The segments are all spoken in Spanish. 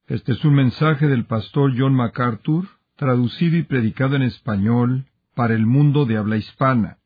Este es un mensaje del pastor John MacArthur, traducido y predicado en español para el mundo de habla hispana.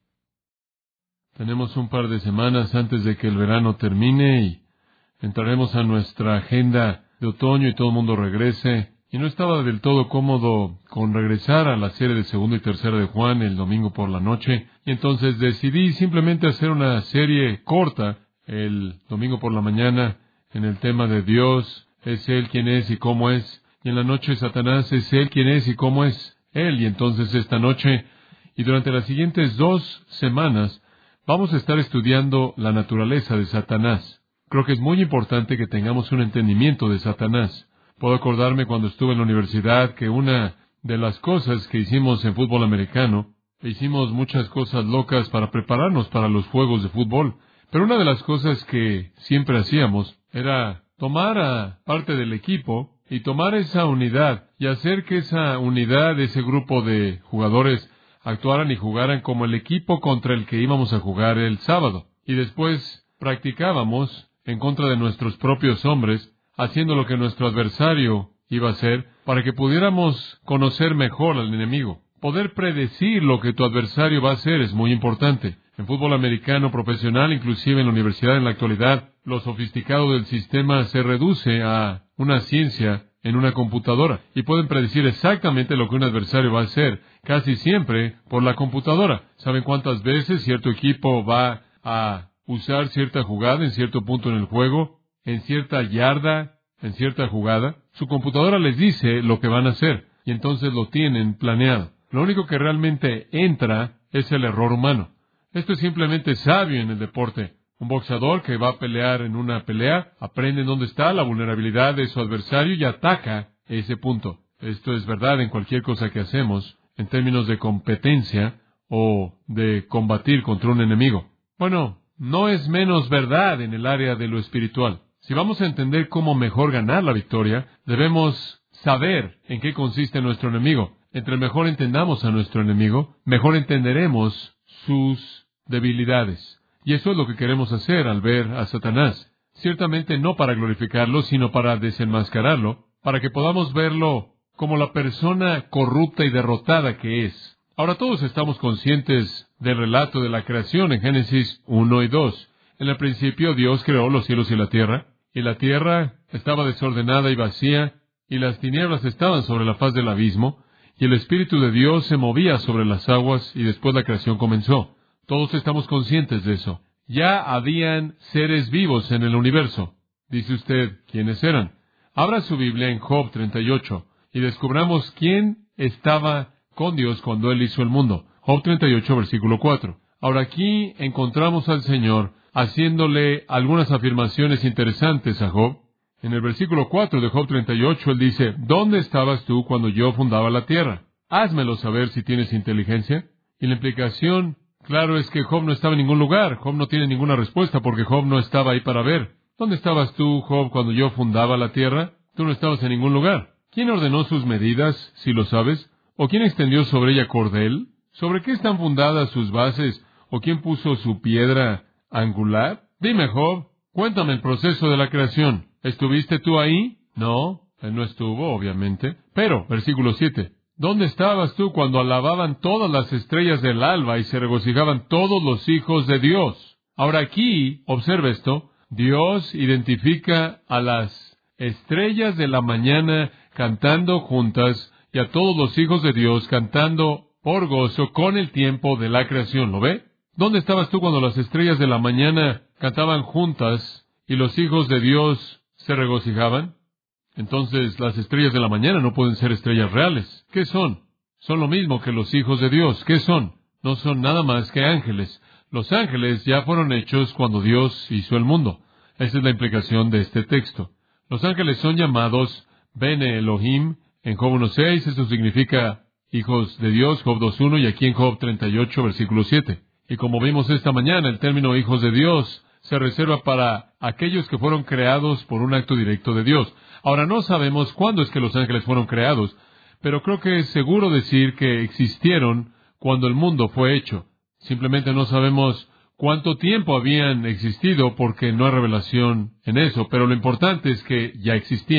Tenemos un par de semanas antes de que el verano termine y entraremos a nuestra agenda de otoño y todo el mundo regrese. Y no estaba del todo cómodo con regresar a la serie de segunda y tercera de Juan el domingo por la noche. Y entonces decidí simplemente hacer una serie corta el domingo por la mañana en el tema de Dios. Es Él quien es y cómo es. Y en la noche Satanás es Él quien es y cómo es Él. Y entonces esta noche y durante las siguientes 2 semanas vamos a estar estudiando la naturaleza de Satanás. Creo que es muy importante que tengamos un entendimiento de Satanás. Puedo acordarme cuando estuve en la universidad que una de las cosas que hicimos en fútbol americano, hicimos muchas cosas locas para prepararnos para los juegos de fútbol. Pero una de las cosas que siempre hacíamos era tomar a parte del equipo y tomar esa unidad y hacer que esa unidad, ese grupo de jugadores, actuaran y jugaran como el equipo contra el que íbamos a jugar el sábado. Y después practicábamos en contra de nuestros propios hombres, haciendo lo que nuestro adversario iba a hacer, para que pudiéramos conocer mejor al enemigo. Poder predecir lo que tu adversario va a hacer es muy importante. En fútbol americano profesional, inclusive en la universidad en la actualidad, lo sofisticado del sistema se reduce a una ciencia en una computadora y pueden predecir exactamente lo que un adversario va a hacer, casi siempre por la computadora. ¿Saben cuántas veces cierto equipo va a usar cierta jugada en cierto punto en el juego, en cierta yarda, en cierta jugada? Su computadora les dice lo que van a hacer y entonces lo tienen planeado. Lo único que realmente entra es el error humano. Esto es simplemente sabio en el deporte. Un boxeador que va a pelear en una pelea aprende dónde está la vulnerabilidad de su adversario y ataca ese punto. Esto es verdad en cualquier cosa que hacemos en términos de competencia o de combatir contra un enemigo. Bueno, no es menos verdad en el área de lo espiritual. Si vamos a entender cómo mejor ganar la victoria, debemos saber en qué consiste nuestro enemigo. Entre mejor entendamos a nuestro enemigo, mejor entenderemos sus debilidades. Y eso es lo que queremos hacer al ver a Satanás. Ciertamente no para glorificarlo, sino para desenmascararlo, para que podamos verlo como la persona corrupta y derrotada que es. Ahora todos estamos conscientes del relato de la creación en Génesis 1 y 2. En el principio Dios creó los cielos y la tierra estaba desordenada y vacía, y las tinieblas estaban sobre la faz del abismo, y el Espíritu de Dios se movía sobre las aguas, y después la creación comenzó. Todos estamos conscientes de eso. Ya habían seres vivos en el universo. Dice usted, ¿quiénes eran? Abra su Biblia en Job 38 y descubramos quién estaba con Dios cuando Él hizo el mundo. Job 38, versículo 4. Ahora aquí encontramos al Señor haciéndole algunas afirmaciones interesantes a Job. En el versículo 4 de Job 38, Él dice, ¿dónde estabas tú cuando yo fundaba la tierra? Házmelo saber si tienes inteligencia. Y la implicación, claro, es que Job no estaba en ningún lugar. Job no tiene ninguna respuesta porque Job no estaba ahí para ver. ¿Dónde estabas tú, Job, cuando yo fundaba la tierra? Tú no estabas en ningún lugar. ¿Quién ordenó sus medidas, si lo sabes? ¿O quién extendió sobre ella cordel? ¿Sobre qué están fundadas sus bases? ¿O quién puso su piedra angular? Dime, Job, cuéntame el proceso de la creación. ¿Estuviste tú ahí? No, él no estuvo, obviamente. Pero, versículo 7. ¿Dónde estabas tú cuando alababan todas las estrellas del alba y se regocijaban todos los hijos de Dios? Ahora aquí, observa esto, Dios identifica a las estrellas de la mañana cantando juntas y a todos los hijos de Dios cantando por gozo con el tiempo de la creación. ¿Lo ve? ¿Dónde estabas tú cuando las estrellas de la mañana cantaban juntas y los hijos de Dios se regocijaban? Entonces, las estrellas de la mañana no pueden ser estrellas reales. ¿Qué son? Son lo mismo que los hijos de Dios. ¿Qué son? No son nada más que ángeles. Los ángeles ya fueron hechos cuando Dios hizo el mundo. Esa es la implicación de este texto. Los ángeles son llamados Bene Elohim en Job 1.6. Eso significa hijos de Dios, Job 2.1, y aquí en Job 38, versículo 7. Y como vimos esta mañana, el término hijos de Dios se reserva para aquellos que fueron creados por un acto directo de Dios. Ahora, no sabemos cuándo es que los ángeles fueron creados, pero creo que es seguro decir que existieron cuando el mundo fue hecho. Simplemente no sabemos cuánto tiempo habían existido porque no hay revelación en eso, pero lo importante es que ya existían.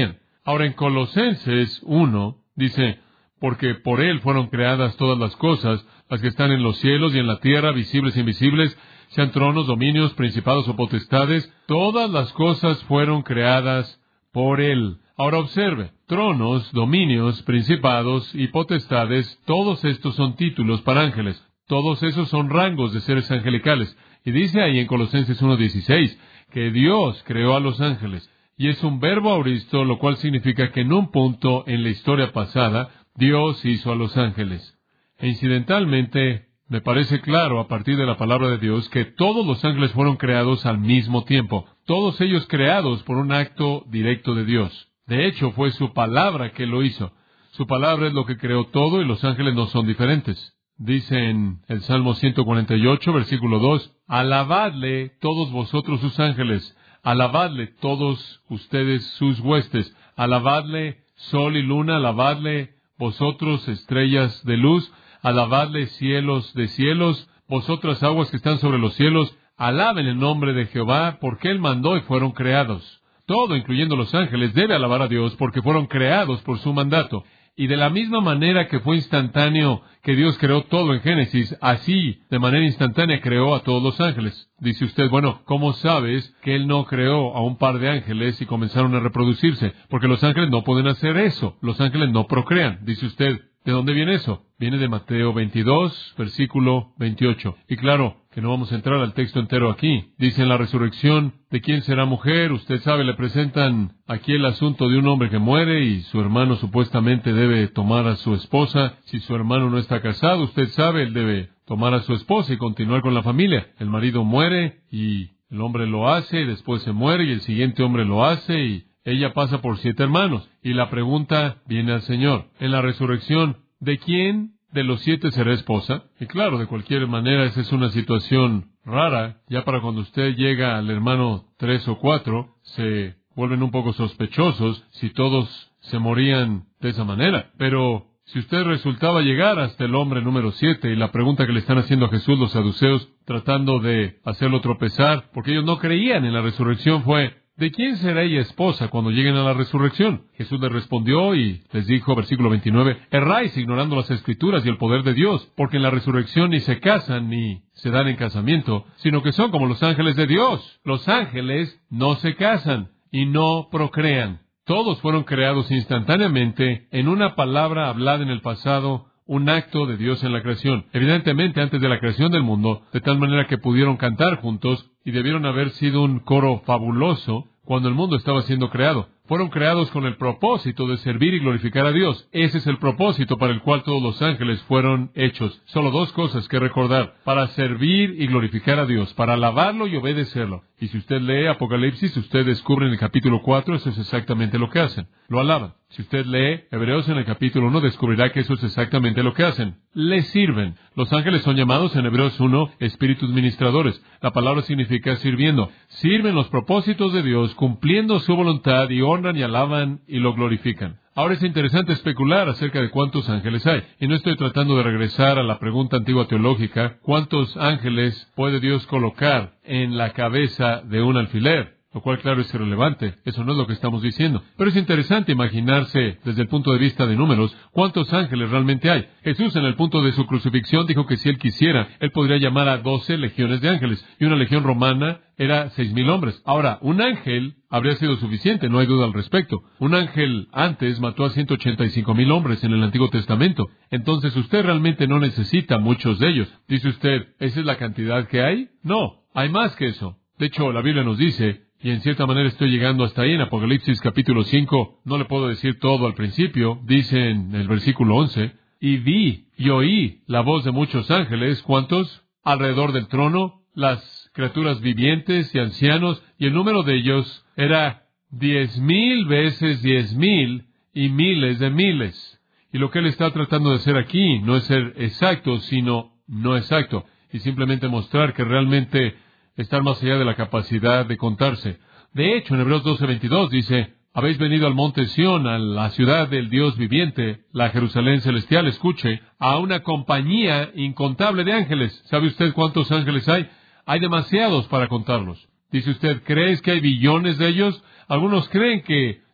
Ahora en Colosenses 1 dice, porque por Él fueron creadas todas las cosas, las que están en los cielos y en la tierra, visibles e invisibles, sean tronos, dominios, principados o potestades, todas las cosas fueron creadas por Él. Ahora observe, tronos, dominios, principados y potestades, todos estos son títulos para ángeles. Todos esos son rangos de seres angelicales. Y dice ahí en Colosenses 1:16 que Dios creó a los ángeles. Y es un verbo auristo, lo cual significa que en un punto en la historia pasada, Dios hizo a los ángeles. E incidentalmente, me parece claro a partir de la palabra de Dios que todos los ángeles fueron creados al mismo tiempo. Todos ellos creados por un acto directo de Dios. De hecho, fue su palabra que lo hizo. Su palabra es lo que creó todo y los ángeles no son diferentes. Dice en el Salmo 148, versículo 2, alabadle todos vosotros sus ángeles, alabadle todos ustedes sus huestes, alabadle sol y luna, alabadle vosotros estrellas de luz, alabadle cielos de cielos, vosotras aguas que están sobre los cielos, alaben el nombre de Jehová, porque Él mandó y fueron creados. Todo, incluyendo los ángeles, debe alabar a Dios porque fueron creados por su mandato. Y de la misma manera que fue instantáneo que Dios creó todo en Génesis, así, de manera instantánea, creó a todos los ángeles. Dice usted, bueno, ¿cómo sabes que Él no creó a un par de ángeles y comenzaron a reproducirse? Porque los ángeles no pueden hacer eso. Los ángeles no procrean. Dice usted, ¿de dónde viene eso? Viene de Mateo 22, versículo 28. Y claro, que no vamos a entrar al texto entero aquí. Dice en la resurrección, ¿de quién será mujer? Usted sabe, le presentan aquí el asunto de un hombre que muere y su hermano supuestamente debe tomar a su esposa. Si su hermano no está casado, usted sabe, él debe tomar a su esposa y continuar con la familia. El marido muere y el hombre lo hace, y después se muere y el siguiente hombre lo hace y ella pasa por 7 hermanos. Y la pregunta viene al Señor. En la resurrección, ¿de quién de los 7 será esposa? Y claro, de cualquier manera, esa es una situación rara. Ya para cuando usted llega al hermano 3 o 4, se vuelven un poco sospechosos si todos se morían de esa manera. Pero si usted resultaba llegar hasta el hombre número 7, y la pregunta que le están haciendo a Jesús los saduceos, tratando de hacerlo tropezar, porque ellos no creían en la resurrección, fue, ¿de quién será ella esposa cuando lleguen a la resurrección? Jesús les respondió y les dijo, versículo 29, erráis ignorando las Escrituras y el poder de Dios, porque en la resurrección ni se casan ni se dan en casamiento, sino que son como los ángeles de Dios. Los ángeles no se casan y no procrean. Todos fueron creados instantáneamente en una palabra hablada en el pasado, un acto de Dios en la creación. Evidentemente antes de la creación del mundo, de tal manera que pudieron cantar juntos y debieron haber sido un coro fabuloso cuando el mundo estaba siendo creado. Fueron creados con el propósito de servir y glorificar a Dios. Ese es el propósito para el cual todos los ángeles fueron hechos. Solo 2 cosas que recordar: para servir y glorificar a Dios, para alabarlo y obedecerlo. Y si usted lee Apocalipsis, usted descubre en el capítulo 4, eso es exactamente lo que hacen. Lo alaban. Si usted lee Hebreos en el capítulo 1, descubrirá que eso es exactamente lo que hacen. Le sirven. Los ángeles son llamados en Hebreos 1 espíritus ministradores. La palabra significa sirviendo. Sirven los propósitos de Dios, cumpliendo su voluntad y honran y alaban y lo glorifican. Ahora es interesante especular acerca de cuántos ángeles hay. Y no estoy tratando de regresar a la pregunta antigua teológica, ¿cuántos ángeles puede Dios colocar en la cabeza de un alfiler? Lo cual, claro, es irrelevante. Eso no es lo que estamos diciendo. Pero es interesante imaginarse, desde el punto de vista de números, cuántos ángeles realmente hay. Jesús, en el punto de su crucifixión, dijo que si Él quisiera, Él podría llamar a 12 legiones de ángeles. Y una legión romana era 6,000 hombres. Ahora, un ángel habría sido suficiente, no hay duda al respecto. Un ángel antes mató a 185,000 hombres en el Antiguo Testamento. Entonces, usted realmente no necesita muchos de ellos. Dice usted, ¿esa es la cantidad que hay? No, hay más que eso. De hecho, la Biblia nos dice, y en cierta manera estoy llegando hasta ahí en Apocalipsis capítulo 5, no le puedo decir todo al principio, dice en el versículo 11, y vi y oí la voz de muchos ángeles, ¿cuántos? Alrededor del trono, las criaturas vivientes y ancianos, y el número de ellos era 10,000 veces 10,000 y miles de miles. Y lo que él está tratando de hacer aquí no es ser exacto, sino no exacto, y simplemente mostrar que realmente estar más allá de la capacidad de contarse. De hecho, en Hebreos 12:22 dice, habéis venido al monte Sión, a la ciudad del Dios viviente, la Jerusalén celestial, escuche, a una compañía incontable de ángeles. ¿Sabe usted cuántos ángeles hay? Hay demasiados para contarlos. Dice usted, ¿crees que hay billones de ellos? Algunos creen que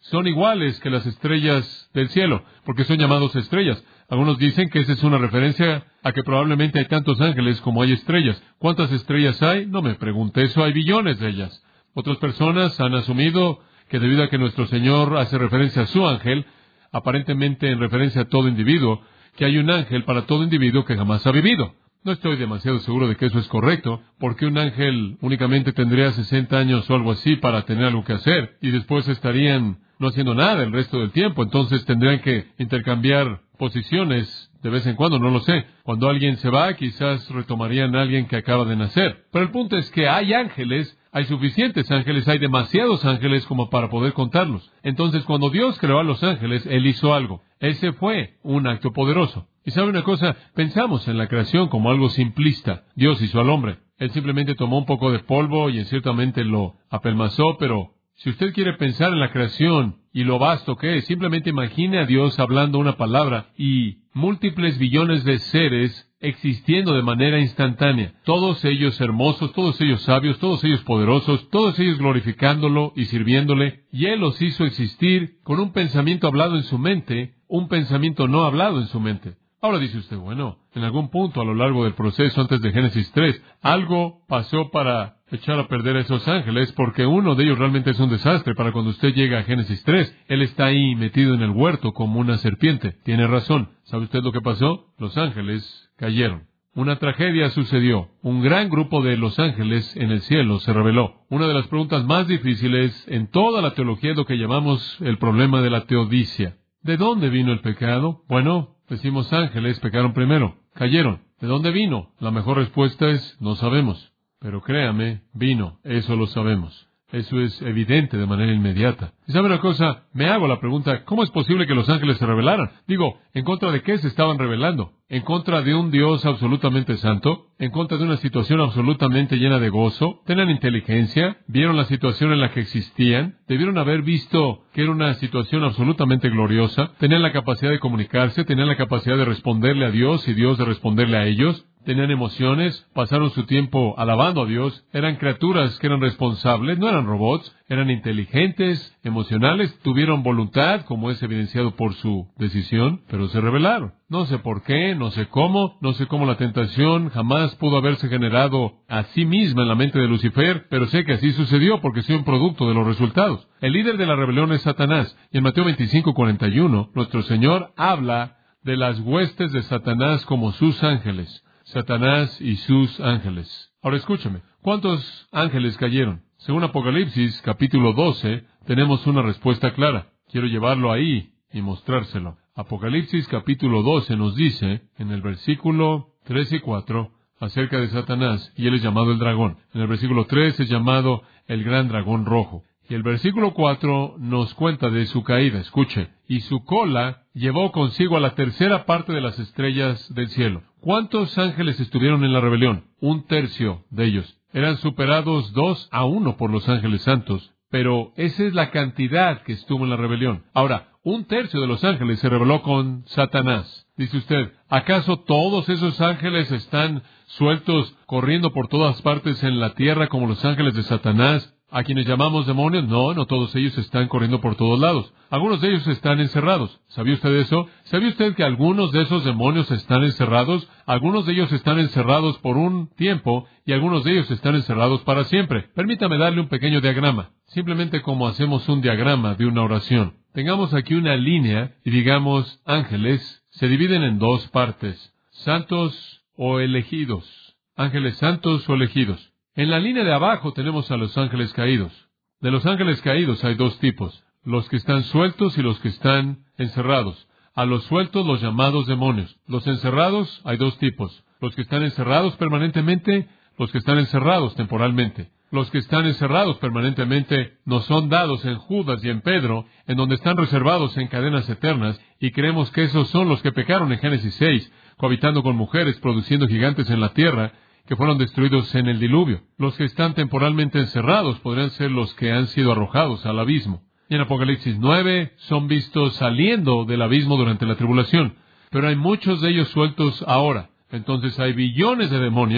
son iguales que las estrellas del cielo, porque son llamados estrellas. Algunos dicen que esa es una referencia a que probablemente hay tantos ángeles como hay estrellas. ¿Cuántas estrellas hay? No me pregunte eso, hay billones de ellas. Otras personas han asumido que debido a que nuestro Señor hace referencia a su ángel, aparentemente en referencia a todo individuo, que hay un ángel para todo individuo que jamás ha vivido. No estoy demasiado seguro de que eso es correcto, porque un ángel únicamente tendría 60 años o algo así para tener algo que hacer, y después estarían no haciendo nada el resto del tiempo, entonces tendrían que intercambiar posiciones de vez en cuando, no lo sé. Cuando alguien se va, quizás retomarían a alguien que acaba de nacer. Pero el punto es que hay ángeles, hay suficientes ángeles, hay demasiados ángeles como para poder contarlos. Entonces, cuando Dios creó a los ángeles, Él hizo algo. Ese fue un acto poderoso. Y sabe una cosa, pensamos en la creación como algo simplista. Dios hizo al hombre. Él simplemente tomó un poco de polvo y ciertamente lo apelmazó, pero si usted quiere pensar en la creación y lo vasto que es, simplemente imagine a Dios hablando una palabra y múltiples billones de seres existiendo de manera instantánea. Todos ellos hermosos, todos ellos sabios, todos ellos poderosos, todos ellos glorificándolo y sirviéndole. Y Él los hizo existir con un pensamiento hablado en su mente, un pensamiento no hablado en su mente. Ahora dice usted, bueno, en algún punto a lo largo del proceso antes de Génesis 3, algo pasó para echar a perder a esos ángeles, porque uno de ellos realmente es un desastre para cuando usted llega a Génesis 3. Él está ahí metido en el huerto como una serpiente. Tiene razón. ¿Sabe usted lo que pasó? Los ángeles cayeron. Una tragedia sucedió. Un gran grupo de los ángeles en el cielo se rebeló. Una de las preguntas más difíciles en toda la teología es lo que llamamos el problema de la teodicia. ¿De dónde vino el pecado? Bueno, decimos ángeles pecaron primero, cayeron. ¿De dónde vino? La mejor respuesta es no sabemos. Pero créame, vino, eso lo sabemos. Eso es evidente de manera inmediata. ¿Y sabe una cosa? Me hago la pregunta, ¿cómo es posible que los ángeles se rebelaran? Digo, ¿en contra de qué se estaban rebelando? ¿En contra de un Dios absolutamente santo? ¿En contra de una situación absolutamente llena de gozo? ¿Tenían inteligencia? ¿Vieron la situación en la que existían? ¿Debieron haber visto que era una situación absolutamente gloriosa? ¿Tenían la capacidad de comunicarse? ¿Tenían la capacidad de responderle a Dios y Dios de responderle a ellos? Tenían emociones, pasaron su tiempo alabando a Dios, eran criaturas que eran responsables, no eran robots, eran inteligentes, emocionales, tuvieron voluntad, como es evidenciado por su decisión, pero se rebelaron. No sé por qué, no sé cómo la tentación jamás pudo haberse generado a sí misma en la mente de Lucifer, pero sé que así sucedió porque soy un producto de los resultados. El líder de la rebelión es Satanás, y en Mateo 25:41, nuestro Señor habla de las huestes de Satanás como sus ángeles. Satanás y sus ángeles. Ahora escúchame, ¿cuántos ángeles cayeron? Según Apocalipsis, capítulo 12, tenemos una respuesta clara. Quiero llevarlo ahí y mostrárselo. Apocalipsis, capítulo 12, nos dice, en el versículo 3 y 4, acerca de Satanás, y él es llamado el dragón. En el versículo 3 es llamado el gran dragón rojo. Y el versículo 4 nos cuenta de su caída. Escuche, y su cola llevó consigo a la tercera parte de las estrellas del cielo. ¿Cuántos ángeles estuvieron en la rebelión? 1/3 de ellos. Eran superados 2-1 por los ángeles santos, pero esa es la cantidad que estuvo en la rebelión. Ahora, 1/3 de los ángeles se rebeló con Satanás. Dice usted, ¿acaso todos esos ángeles están sueltos, corriendo por todas partes en la tierra como los ángeles de Satanás, a quienes llamamos demonios? No todos ellos están corriendo por todos lados. Algunos de ellos están encerrados. ¿Sabía usted eso? ¿Sabía usted que algunos de esos demonios están encerrados? Algunos de ellos están encerrados por un tiempo y algunos de ellos están encerrados para siempre. Permítame darle un pequeño diagrama, simplemente como hacemos un diagrama de una oración. Tengamos aquí una línea y digamos ángeles se dividen en dos partes, santos o elegidos. Ángeles santos o elegidos. En la línea de abajo tenemos a los ángeles caídos. De los ángeles caídos hay dos tipos, los que están sueltos y los que están encerrados. A los sueltos los llamados demonios. Los encerrados hay dos tipos, los que están encerrados permanentemente, los que están encerrados temporalmente. Los que están encerrados permanentemente nos son dados en Judas y en Pedro, en donde están reservados en cadenas eternas, y creemos que esos son los que pecaron en Génesis 6, cohabitando con mujeres, produciendo gigantes en la tierra, que fueron destruidos en el diluvio. Los que están temporalmente encerrados podrían ser los que han sido arrojados al abismo. Y en Apocalipsis 9 son vistos saliendo del abismo durante la tribulación. Pero hay muchos de ellos sueltos ahora. Entonces hay billones de demonios,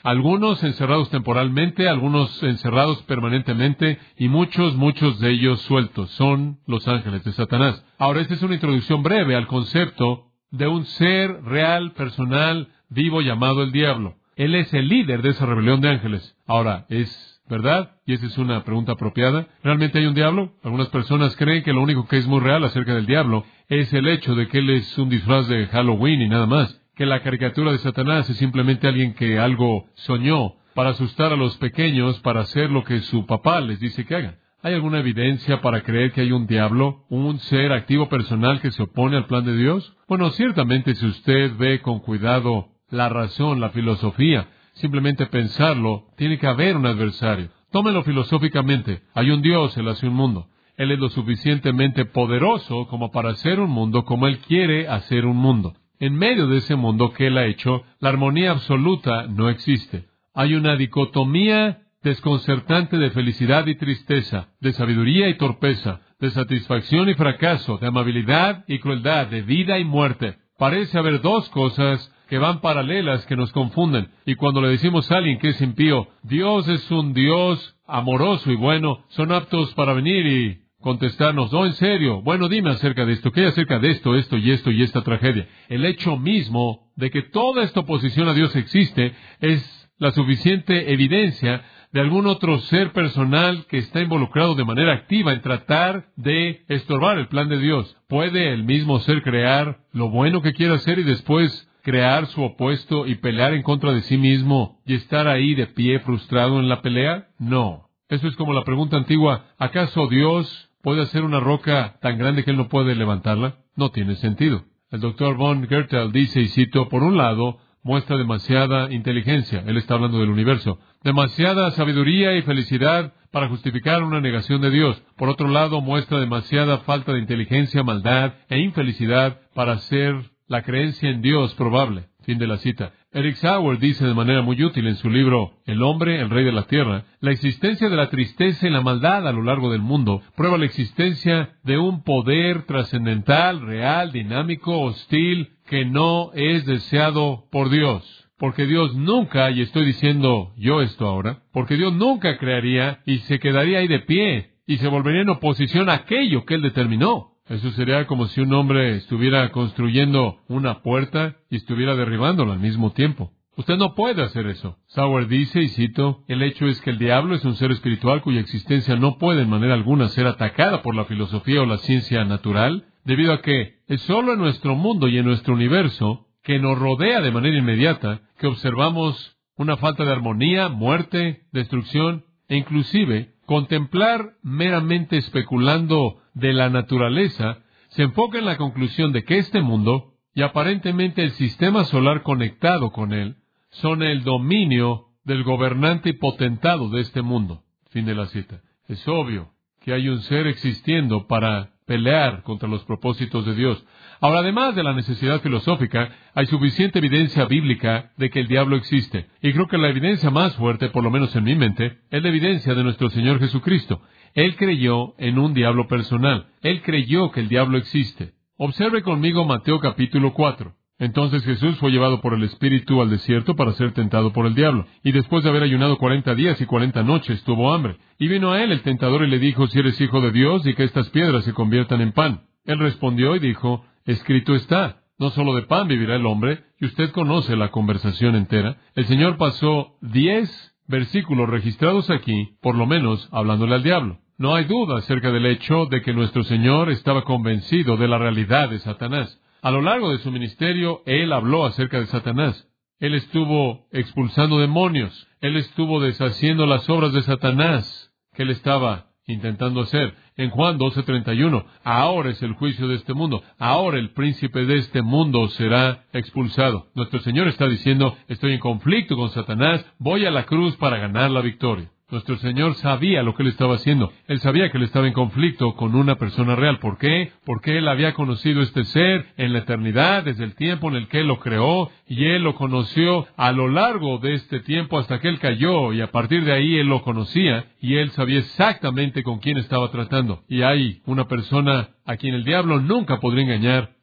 Algunos encerrados temporalmente, algunos encerrados permanentemente, y muchos de ellos sueltos. Son los ángeles de Satanás. Ahora, esta es una introducción breve al concepto de un ser real, personal, vivo, llamado el diablo. Él es el líder de esa rebelión de ángeles. Ahora, ¿es verdad? Y esa es una pregunta apropiada. ¿Realmente hay un diablo? Algunas personas creen que lo único que es muy real acerca del diablo es el hecho de que él es un disfraz de Halloween y nada más. Que la caricatura de Satanás es simplemente alguien que algo soñó para asustar a los pequeños para hacer lo que su papá les dice que hagan. ¿Hay alguna evidencia para creer que hay un diablo, un ser activo personal que se opone al plan de Dios? Bueno, ciertamente si usted ve con cuidado la razón, la filosofía, simplemente pensarlo, tiene que haber un adversario. Tómelo filosóficamente. Hay un Dios, Él hace un mundo. Él es lo suficientemente poderoso como para hacer un mundo como Él quiere hacer un mundo. En medio de ese mundo que Él ha hecho, la armonía absoluta no existe. Hay una dicotomía desconcertante de felicidad y tristeza, de sabiduría y torpeza, de satisfacción y fracaso, de amabilidad y crueldad, de vida y muerte. Parece haber dos cosas que van paralelas que nos confunden. Y cuando le decimos a alguien que es impío, Dios es un Dios amoroso y bueno, son aptos para venir y contestarnos, en serio, bueno, dime acerca de esto, ¿qué hay acerca de esto, esto y esta tragedia? El hecho mismo de que toda esta oposición a Dios existe es la suficiente evidencia de algún otro ser personal que está involucrado de manera activa en tratar de estorbar el plan de Dios. ¿Puede el mismo ser crear lo bueno que quiere hacer y después crear su opuesto y pelear en contra de sí mismo y estar ahí de pie frustrado en la pelea? No. Eso es como la pregunta antigua, ¿acaso Dios puede hacer una roca tan grande que Él no puede levantarla? No tiene sentido. El Dr. von Gertel dice, y cito, por un lado, muestra demasiada inteligencia. Él está hablando del universo. Demasiada sabiduría y felicidad para justificar una negación de Dios. Por otro lado, muestra demasiada falta de inteligencia, maldad e infelicidad para hacer la creencia en Dios probable. Fin de la cita. Eric Sauer dice de manera muy útil en su libro El hombre, el rey de la tierra, la existencia de la tristeza y la maldad a lo largo del mundo prueba la existencia de un poder trascendental, real, dinámico, hostil, que no es deseado por Dios. Porque Dios nunca, y estoy diciendo yo esto ahora, porque Dios nunca crearía y se quedaría ahí de pie y se volvería en oposición a aquello que Él determinó. Eso sería como si un hombre estuviera construyendo una puerta y estuviera derribándola al mismo tiempo. Usted no puede hacer eso. Sauer dice, y cito, el hecho es que el diablo es un ser espiritual cuya existencia no puede en manera alguna ser atacada por la filosofía o la ciencia natural, debido a que es solo en nuestro mundo y en nuestro universo que nos rodea de manera inmediata que observamos una falta de armonía, muerte, destrucción e inclusive contemplar meramente especulando de la naturaleza se enfoca en la conclusión de que este mundo y aparentemente el sistema solar conectado con él son el dominio del gobernante y potentado de este mundo. Fin de la cita. Es obvio que hay un ser existiendo para pelear contra los propósitos de Dios. Ahora, además de la necesidad filosófica, hay suficiente evidencia bíblica de que el diablo existe. Y creo que la evidencia más fuerte, por lo menos en mi mente, es la evidencia de nuestro Señor Jesucristo. Él creyó en un diablo personal. Él creyó que el diablo existe. Observe conmigo Mateo capítulo 4. Entonces Jesús fue llevado por el Espíritu al desierto para ser tentado por el diablo. Y después de haber ayunado 40 días y 40 noches, tuvo hambre. Y vino a él el tentador y le dijo, si eres hijo de Dios, y que estas piedras se conviertan en pan. Él respondió y dijo, escrito está, no solo de pan vivirá el hombre. Y usted conoce la conversación entera. El Señor pasó 10 versículos registrados aquí, por lo menos, hablándole al diablo. No hay duda acerca del hecho de que nuestro Señor estaba convencido de la realidad de Satanás. A lo largo de su ministerio, Él habló acerca de Satanás. Él estuvo expulsando demonios. Él estuvo deshaciendo las obras de Satanás que Él estaba intentando hacer. En Juan 12:31, ahora es el juicio de este mundo. Ahora el príncipe de este mundo será expulsado. Nuestro Señor está diciendo, estoy en conflicto con Satanás, voy a la cruz para ganar la victoria. Nuestro Señor sabía lo que Él estaba haciendo. Él sabía que Él estaba en conflicto con una persona real. ¿Por qué? Porque Él había conocido este ser en la eternidad, desde el tiempo en el que Él lo creó, y Él lo conoció a lo largo de este tiempo hasta que Él cayó, y a partir de ahí Él lo conocía, y Él sabía exactamente con quién estaba tratando. Y hay una persona a quien el diablo nunca podría engañar,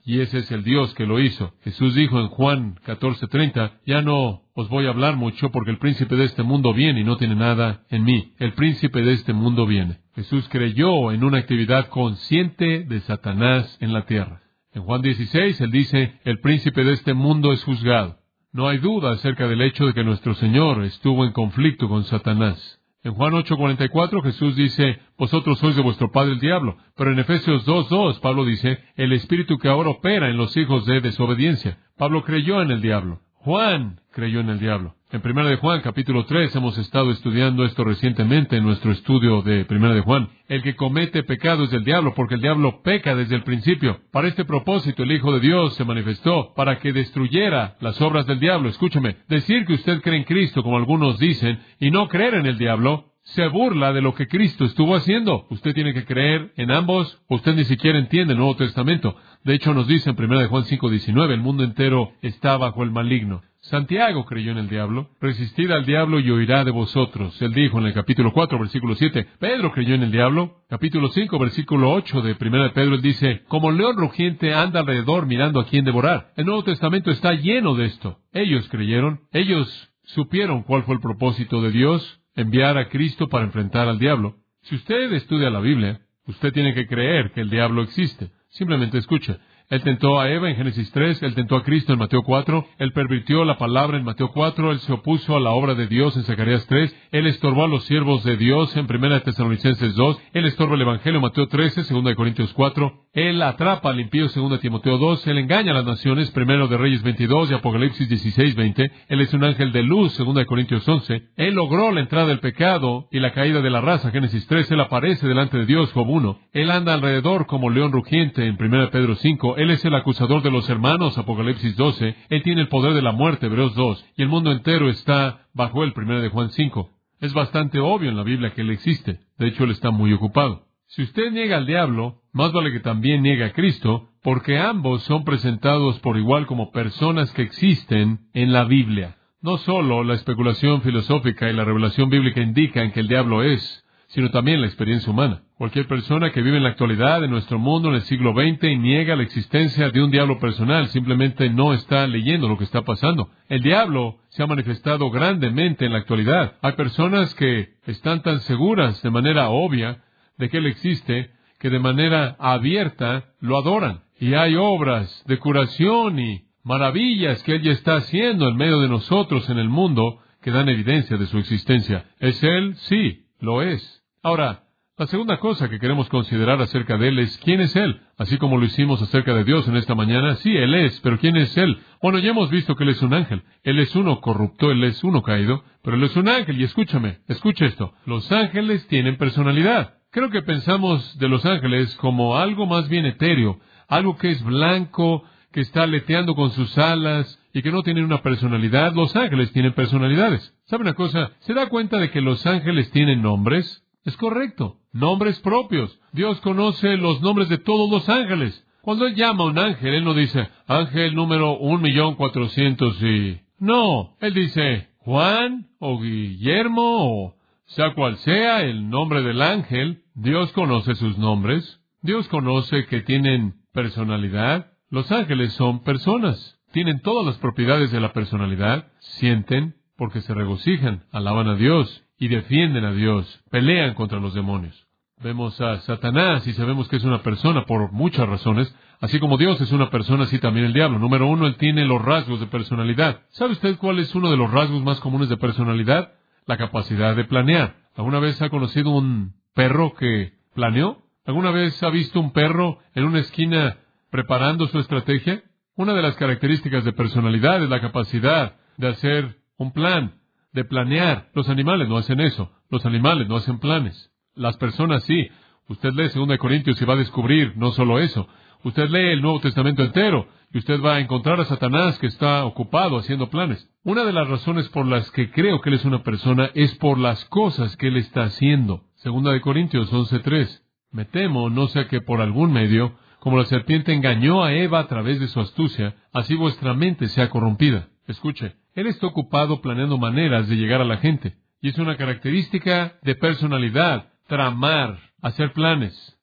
y ese es el Dios que lo hizo. Jesús dijo en Juan 14:30, ya no os voy a hablar mucho porque el príncipe de este mundo viene y no tiene nada en mí. El príncipe de este mundo viene. Jesús creyó en una actividad consciente de Satanás en la tierra. En Juan 16, él dice, el príncipe de este mundo es juzgado. No hay duda acerca del hecho de que nuestro Señor estuvo en conflicto con Satanás. En Juan 8:44 Jesús dice, vosotros sois de vuestro padre el diablo. Pero en Efesios 2:2 Pablo dice, el espíritu que ahora opera en los hijos de desobediencia. Pablo creyó en el diablo. Juan creyó en el diablo. En 1 de Juan, capítulo 3, hemos estado estudiando esto recientemente en nuestro estudio de 1 de Juan. El que comete pecado es del diablo, porque el diablo peca desde el principio. Para este propósito, el Hijo de Dios se manifestó para que destruyera las obras del diablo. Escúcheme, decir que usted cree en Cristo, como algunos dicen, y no creer en el diablo, se burla de lo que Cristo estuvo haciendo. Usted tiene que creer en ambos, o usted ni siquiera entiende el Nuevo Testamento. De hecho, nos dice en 1 de Juan 5:19, el mundo entero está bajo el maligno. Santiago creyó en el diablo. Resistid al diablo y huirá de vosotros. Él dijo en el capítulo 4, versículo 7. Pedro creyó en el diablo. Capítulo 5, versículo 8 de 1 de Pedro, él dice, como león rugiente anda alrededor mirando a quién devorar. El Nuevo Testamento está lleno de esto. Ellos creyeron. Ellos supieron cuál fue el propósito de Dios, enviar a Cristo para enfrentar al diablo. Si usted estudia la Biblia, usted tiene que creer que el diablo existe. Simplemente escuche. Él tentó a Eva en Génesis 3, él tentó a Cristo en Mateo 4, él pervirtió la palabra en Mateo 4, él se opuso a la obra de Dios en Zacarías 3, él estorbó a los siervos de Dios en 1 de Tesalonicenses 2, él estorba el Evangelio en Mateo 13, 2 de Corintios 4, él atrapa al impío 2 de Timoteo 2, él engaña a las naciones 1 de Reyes 22 y Apocalipsis 16:20, él es un ángel de luz 2 de Corintios 11, él logró la entrada del pecado y la caída de la raza Génesis 3, él aparece delante de Dios Job 1, él anda alrededor como león rugiente en 1 de Pedro 5, él es el acusador de los hermanos, Apocalipsis 12. Él tiene el poder de la muerte, Hebreos 2. Y el mundo entero está bajo él, 1 de Juan 5. Es bastante obvio en la Biblia que él existe. De hecho, él está muy ocupado. Si usted niega al diablo, más vale que también niegue a Cristo, porque ambos son presentados por igual como personas que existen en la Biblia. No solo la especulación filosófica y la revelación bíblica indican que el diablo es, sino también la experiencia humana. Cualquier persona que vive en la actualidad, en nuestro mundo, en el siglo XX, y niega la existencia de un diablo personal, simplemente no está leyendo lo que está pasando. El diablo se ha manifestado grandemente en la actualidad. Hay personas que están tan seguras de manera obvia de que él existe, que de manera abierta lo adoran. Y hay obras de curación y maravillas que él ya está haciendo en medio de nosotros en el mundo que dan evidencia de su existencia. ¿Es él? Sí, lo es. Ahora, la segunda cosa que queremos considerar acerca de él es ¿quién es él? Así como lo hicimos acerca de Dios en esta mañana, sí, él es, pero ¿quién es él? Bueno, ya hemos visto que él es un ángel. Él es uno corrupto, él es uno caído, pero él es un ángel. Y escúchame, escucha esto. Los ángeles tienen personalidad. Creo que pensamos de los ángeles como algo más bien etéreo, algo que es blanco, que está aleteando con sus alas y que no tienen una personalidad. Los ángeles tienen personalidades. ¿Sabe una cosa? ¿Se da cuenta de que los ángeles tienen nombres? Es correcto. Nombres propios. Dios conoce los nombres de todos los ángeles. Cuando Él llama a un ángel, Él no dice, ángel número 1.400.000 y... No, Él dice, Juan o Guillermo o sea cual sea el nombre del ángel. Dios conoce sus nombres. Dios conoce que tienen personalidad. Los ángeles son personas. Tienen todas las propiedades de la personalidad. Sienten porque se regocijan, alaban a Dios y defienden a Dios, pelean contra los demonios. Vemos a Satanás y sabemos que es una persona por muchas razones. Así como Dios es una persona, así también el diablo. Número 1, él tiene los rasgos de personalidad. ¿Sabe usted cuál es uno de los rasgos más comunes de personalidad? La capacidad de planear. ¿Alguna vez ha conocido un perro que planeó? ¿Alguna vez ha visto un perro en una esquina preparando su estrategia? Una de las características de personalidad es la capacidad de hacer un plan, de planear. Los animales no hacen eso. Los animales no hacen planes. Las personas sí. Usted lee 2 Corintios y va a descubrir no solo eso. Usted lee el Nuevo Testamento entero y usted va a encontrar a Satanás que está ocupado haciendo planes. Una de las razones por las que creo que él es una persona es por las cosas que él está haciendo. 2 Corintios 11:3. Me temo, no sea que por algún medio, como la serpiente engañó a Eva a través de su astucia, así vuestra mente sea corrompida. Escuche, él está ocupado planeando maneras de llegar a la gente. Y es una característica de personalidad, tramar, hacer planes.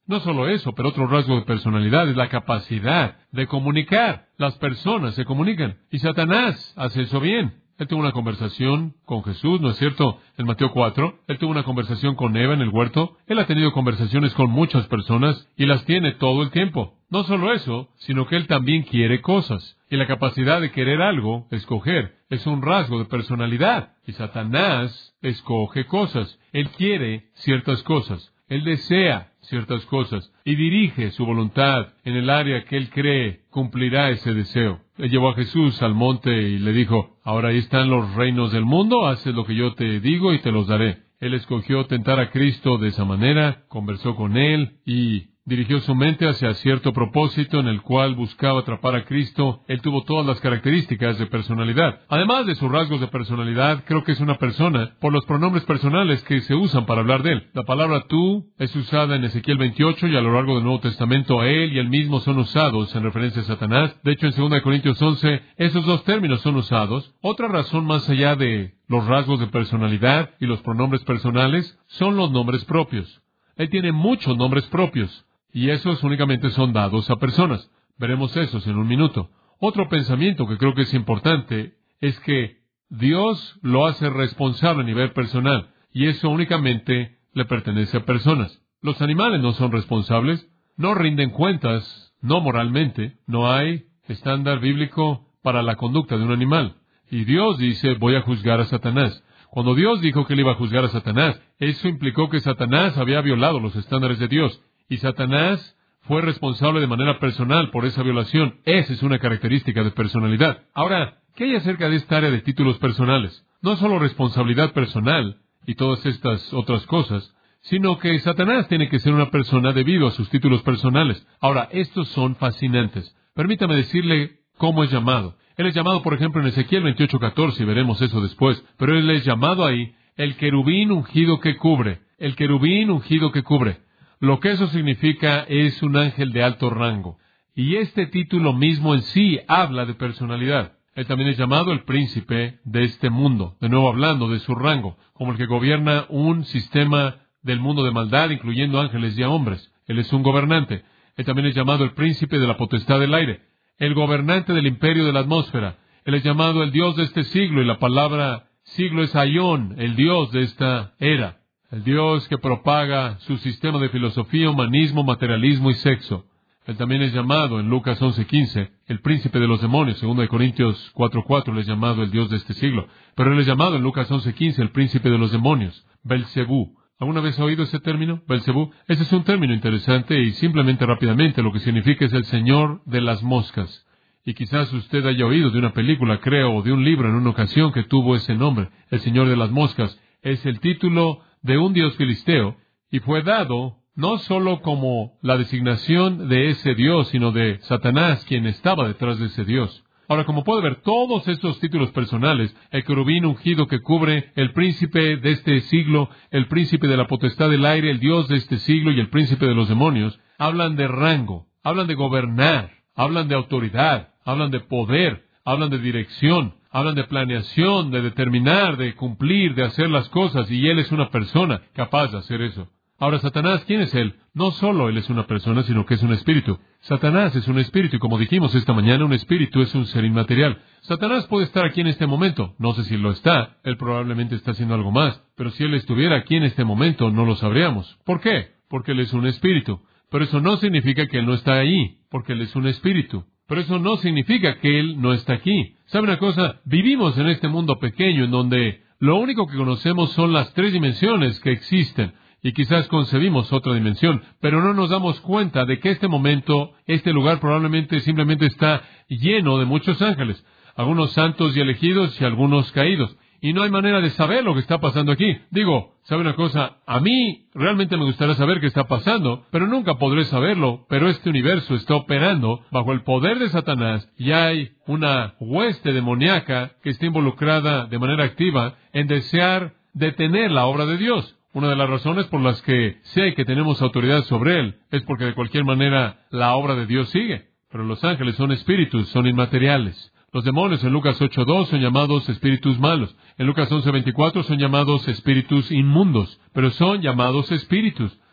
No solo eso, pero otro rasgo de personalidad es la capacidad de comunicar. Las personas se comunican. Y Satanás hace eso bien. Él tuvo una conversación con Jesús, ¿no es cierto? En Mateo 4. Él tuvo una conversación con Eva en el huerto. Él ha tenido conversaciones con muchas personas y las tiene todo el tiempo. No solo eso, sino que él también quiere cosas. Y la capacidad de querer algo, escoger, es un rasgo de personalidad. Y Satanás escoge cosas. Él quiere ciertas cosas. Él desea ciertas cosas y dirige su voluntad en el área que él cree cumplirá ese deseo. Él llevó a Jesús al monte y le dijo, ahora ahí están los reinos del mundo, haces lo que yo te digo y te los daré. Él escogió tentar a Cristo de esa manera, conversó con él y dirigió su mente hacia cierto propósito en el cual buscaba atrapar a Cristo. Él tuvo todas las características de personalidad. Además de sus rasgos de personalidad, creo que es una persona por los pronombres personales que se usan para hablar de él. La palabra tú es usada en Ezequiel 28 y a lo largo del Nuevo Testamento él y él mismo son usados en referencia a Satanás. De hecho, en 2 Corintios 11, esos dos términos son usados. Otra razón más allá de los rasgos de personalidad y los pronombres personales son los nombres propios. Él tiene muchos nombres propios. Y esos únicamente son dados a personas. Veremos esos en un minuto. Otro pensamiento que creo que es importante es que Dios lo hace responsable a nivel personal, y eso únicamente le pertenece a personas. Los animales no son responsables, no rinden cuentas, no moralmente. No hay estándar bíblico para la conducta de un animal. Y Dios dice, voy a juzgar a Satanás. Cuando Dios dijo que él iba a juzgar a Satanás, eso implicó que Satanás había violado los estándares de Dios. Y Satanás fue responsable de manera personal por esa violación. Esa es una característica de personalidad. Ahora, ¿qué hay acerca de esta área de títulos personales? No solo responsabilidad personal y todas estas otras cosas, sino que Satanás tiene que ser una persona debido a sus títulos personales. Ahora, estos son fascinantes. Permítame decirle cómo es llamado. Él es llamado, por ejemplo, en Ezequiel 28:14, y veremos eso después. Pero él es llamado ahí el querubín ungido que cubre. El querubín ungido que cubre. Lo que eso significa es un ángel de alto rango. Y este título mismo en sí habla de personalidad. Él también es llamado el príncipe de este mundo. De nuevo hablando de su rango, como el que gobierna un sistema del mundo de maldad, incluyendo ángeles y a hombres. Él es un gobernante. Él también es llamado el príncipe de la potestad del aire. El gobernante del imperio de la atmósfera. Él es llamado el Dios de este siglo, y la palabra siglo es Aión, el Dios de esta era. El Dios que propaga su sistema de filosofía, humanismo, materialismo y sexo. Él también es llamado en Lucas 11:15, el príncipe de los demonios. 2 Corintios 4:4 le es llamado el Dios de este siglo. Pero él es llamado en Lucas 11:15, el príncipe de los demonios, Belcebú. ¿Alguna vez ha oído ese término, Belcebú? Ese es un término interesante y simplemente rápidamente lo que significa es el señor de las moscas. Y quizás usted haya oído de una película, creo, o de un libro en una ocasión que tuvo ese nombre. El señor de las moscas es el título de un dios filisteo, y fue dado no solo como la designación de ese dios, sino de Satanás, quien estaba detrás de ese dios. Ahora, como puede ver, todos estos títulos personales, el querubín ungido que cubre, el príncipe de este siglo, el príncipe de la potestad del aire, el dios de este siglo y el príncipe de los demonios, hablan de rango, hablan de gobernar, hablan de autoridad, hablan de poder, hablan de dirección, hablan de planeación, de determinar, de cumplir, de hacer las cosas, y él es una persona capaz de hacer eso. Ahora, Satanás, ¿quién es él? No solo él es una persona, sino que es un espíritu. Satanás es un espíritu, y como dijimos esta mañana, un espíritu es un ser inmaterial. Satanás puede estar aquí en este momento. No sé si lo está. Él probablemente está haciendo algo más. Pero si él estuviera aquí en este momento, no lo sabríamos. ¿Por qué? Porque él es un espíritu. Pero eso no significa que él no está ahí, porque él es un espíritu. Pero eso no significa que él no está aquí. ¿Sabe una cosa? Vivimos en este mundo pequeño en donde lo único que conocemos son las 3 dimensiones que existen. Y quizás concebimos otra dimensión, pero no nos damos cuenta de que este momento, este lugar probablemente simplemente está lleno de muchos ángeles. Algunos santos y elegidos y algunos caídos. Y no hay manera de saber lo que está pasando aquí. Digo, ¿sabe una cosa? A mí realmente me gustaría saber qué está pasando, pero nunca podré saberlo. Pero este universo está operando bajo el poder de Satanás y hay una hueste demoníaca que está involucrada de manera activa en desear detener la obra de Dios. Una de las razones por las que sé que tenemos autoridad sobre él es porque de cualquier manera la obra de Dios sigue. Pero los ángeles son espíritus, son inmateriales. Los demonios en Lucas 8:2 son llamados espíritus malos. En Lucas 11:24 son llamados espíritus inmundos, pero son llamados espíritus.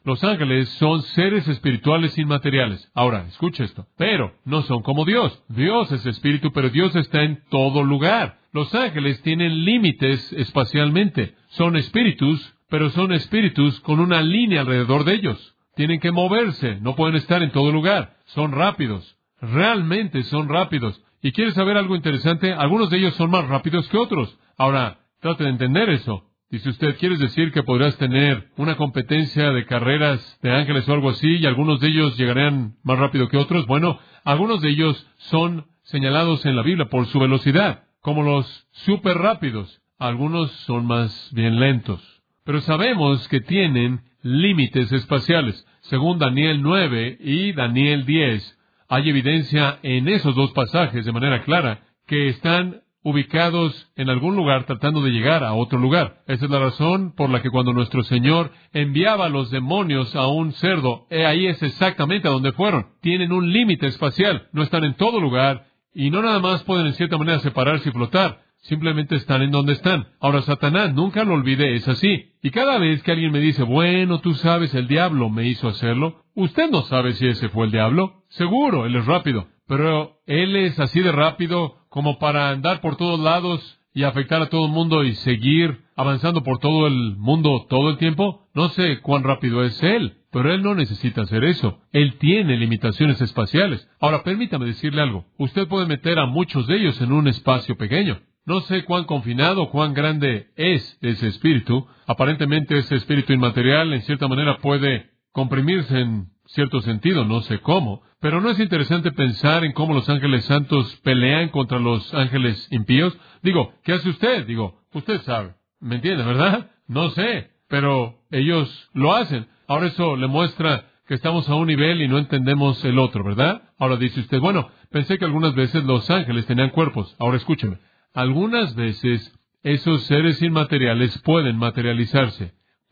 Los ángeles son seres espirituales inmateriales. Ahora, escucha esto. Pero no son como Dios. Dios es espíritu, pero Dios está en todo lugar. Los ángeles tienen límites espacialmente. Son espíritus, pero son espíritus con una línea alrededor de ellos. Tienen que moverse, no pueden estar en todo lugar. Son rápidos. Realmente son rápidos. ¿Y quieres saber algo interesante? Algunos de ellos son más rápidos que otros. Ahora, trate de entender eso. Dice usted, ¿quieres decir que podrás tener una competencia de carreras de ángeles o algo así y algunos de ellos llegarán más rápido que otros? Bueno, algunos de ellos son señalados en la Biblia por su velocidad, como los súper rápidos. Algunos son más bien lentos. Pero sabemos que tienen límites espaciales. Según Daniel 9 y Daniel 10, hay evidencia en esos dos pasajes de manera clara que están ubicados en algún lugar tratando de llegar a otro lugar. Esa es la razón por la que cuando nuestro Señor enviaba a los demonios a un cerdo, ahí es exactamente a donde fueron. Tienen un límite espacial, no están en todo lugar y no nada más pueden en cierta manera separarse y flotar. Simplemente están en donde están. Ahora, Satanás, nunca lo olvide, es así. Y cada vez que alguien me dice, bueno, tú sabes, el diablo me hizo hacerlo, usted no sabe si ese fue el diablo. Seguro, él es rápido. Pero él es así de rápido como para andar por todos lados y afectar a todo el mundo y seguir avanzando por todo el mundo todo el tiempo. No sé cuán rápido es él, pero él no necesita hacer eso. Él tiene limitaciones espaciales. Ahora, permítame decirle algo. Usted puede meter a muchos de ellos en un espacio pequeño. No sé cuán confinado, cuán grande es ese espíritu. Aparentemente ese espíritu inmaterial en cierta manera puede comprimirse en cierto sentido, no sé cómo. Pero ¿no es interesante pensar en cómo los ángeles santos pelean contra los ángeles impíos? Digo, ¿qué hace usted? Digo, usted sabe. ¿Me entiende, verdad? No sé, pero ellos lo hacen. Ahora eso le muestra que estamos a un nivel y no entendemos el otro, ¿verdad? Ahora dice usted, bueno, pensé que algunas veces los ángeles tenían cuerpos. Ahora escúcheme. Algunas veces esos seres inmateriales pueden materializarse.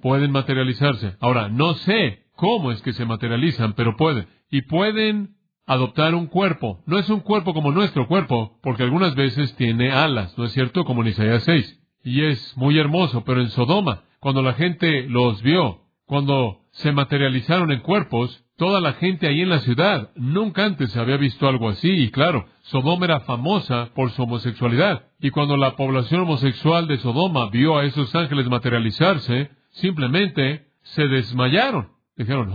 Ahora, no sé cómo es que se materializan, pero pueden. Y pueden adoptar un cuerpo. No es un cuerpo como nuestro cuerpo, porque algunas veces tiene alas, ¿no es cierto? Como en Isaías 6. Y es muy hermoso, pero en Sodoma, cuando la gente los vio, cuando se materializaron en cuerpos, toda la gente ahí en la ciudad nunca antes había visto algo así. Y claro, Sodoma era famosa por su homosexualidad. Y cuando la población homosexual de Sodoma vio a esos ángeles materializarse, simplemente se desmayaron. Dijeron,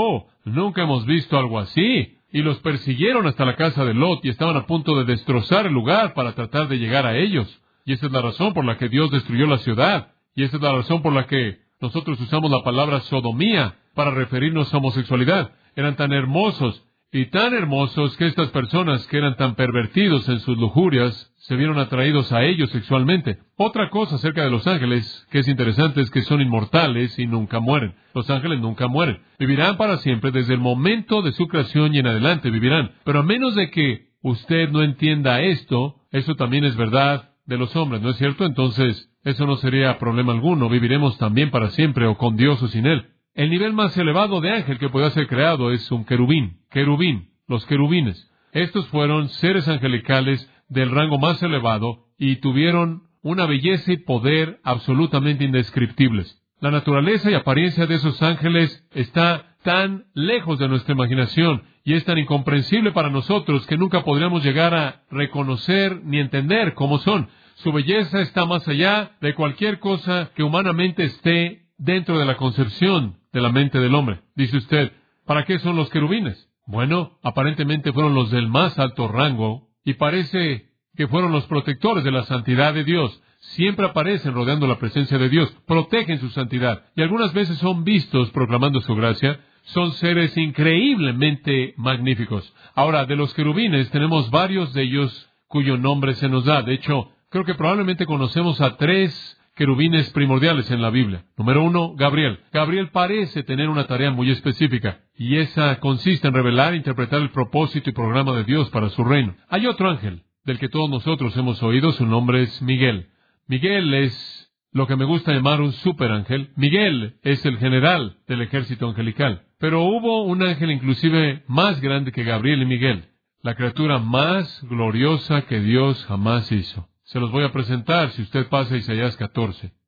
nunca hemos visto algo así. Y los persiguieron hasta la casa de Lot y estaban a punto de destrozar el lugar para tratar de llegar a ellos. Y esa es la razón por la que Dios destruyó la ciudad. Y esa es la razón por la que nosotros usamos la palabra sodomía para referirnos a homosexualidad. Eran tan hermosos y tan hermosos que estas personas que eran tan pervertidos en sus lujurias se vieron atraídos a ellos sexualmente. Otra cosa acerca de los ángeles que es interesante es que son inmortales y nunca mueren. Los ángeles nunca mueren. Vivirán para siempre desde el momento de su creación y en adelante vivirán. Pero a menos de que usted no entienda esto, eso también es verdad de los hombres, ¿no es cierto? Entonces, eso no sería problema alguno. Viviremos también para siempre o con Dios o sin Él. El nivel más elevado de ángel que pueda ser creado es un querubín. Los querubines. Estos fueron seres angelicales del rango más elevado y tuvieron una belleza y poder absolutamente indescriptibles. La naturaleza y apariencia de esos ángeles está tan lejos de nuestra imaginación y es tan incomprensible para nosotros que nunca podríamos llegar a reconocer ni entender cómo son. Su belleza está más allá de cualquier cosa que humanamente esté dentro de la concepción de la mente del hombre. Dice usted, ¿para qué son los querubines? Bueno, aparentemente fueron los del más alto rango y parece que fueron los protectores de la santidad de Dios. Siempre aparecen rodeando la presencia de Dios, protegen su santidad y algunas veces son vistos proclamando su gracia. Son seres increíblemente magníficos. Ahora, de los querubines tenemos varios de ellos cuyo nombre se nos da. De hecho, creo que probablemente conocemos a 3 querubines primordiales en la Biblia. Número 1, Gabriel. Gabriel parece tener una tarea muy específica, y esa consiste en revelar e interpretar el propósito y programa de Dios para su reino. Hay otro ángel, del que todos nosotros hemos oído, su nombre es Miguel. Miguel es lo que me gusta llamar un superángel. Miguel es el general del ejército angelical. Pero hubo un ángel inclusive más grande que Gabriel y Miguel, la criatura más gloriosa que Dios jamás hizo. Se los voy a presentar si usted pasa a Isaías 14.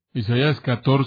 Isaías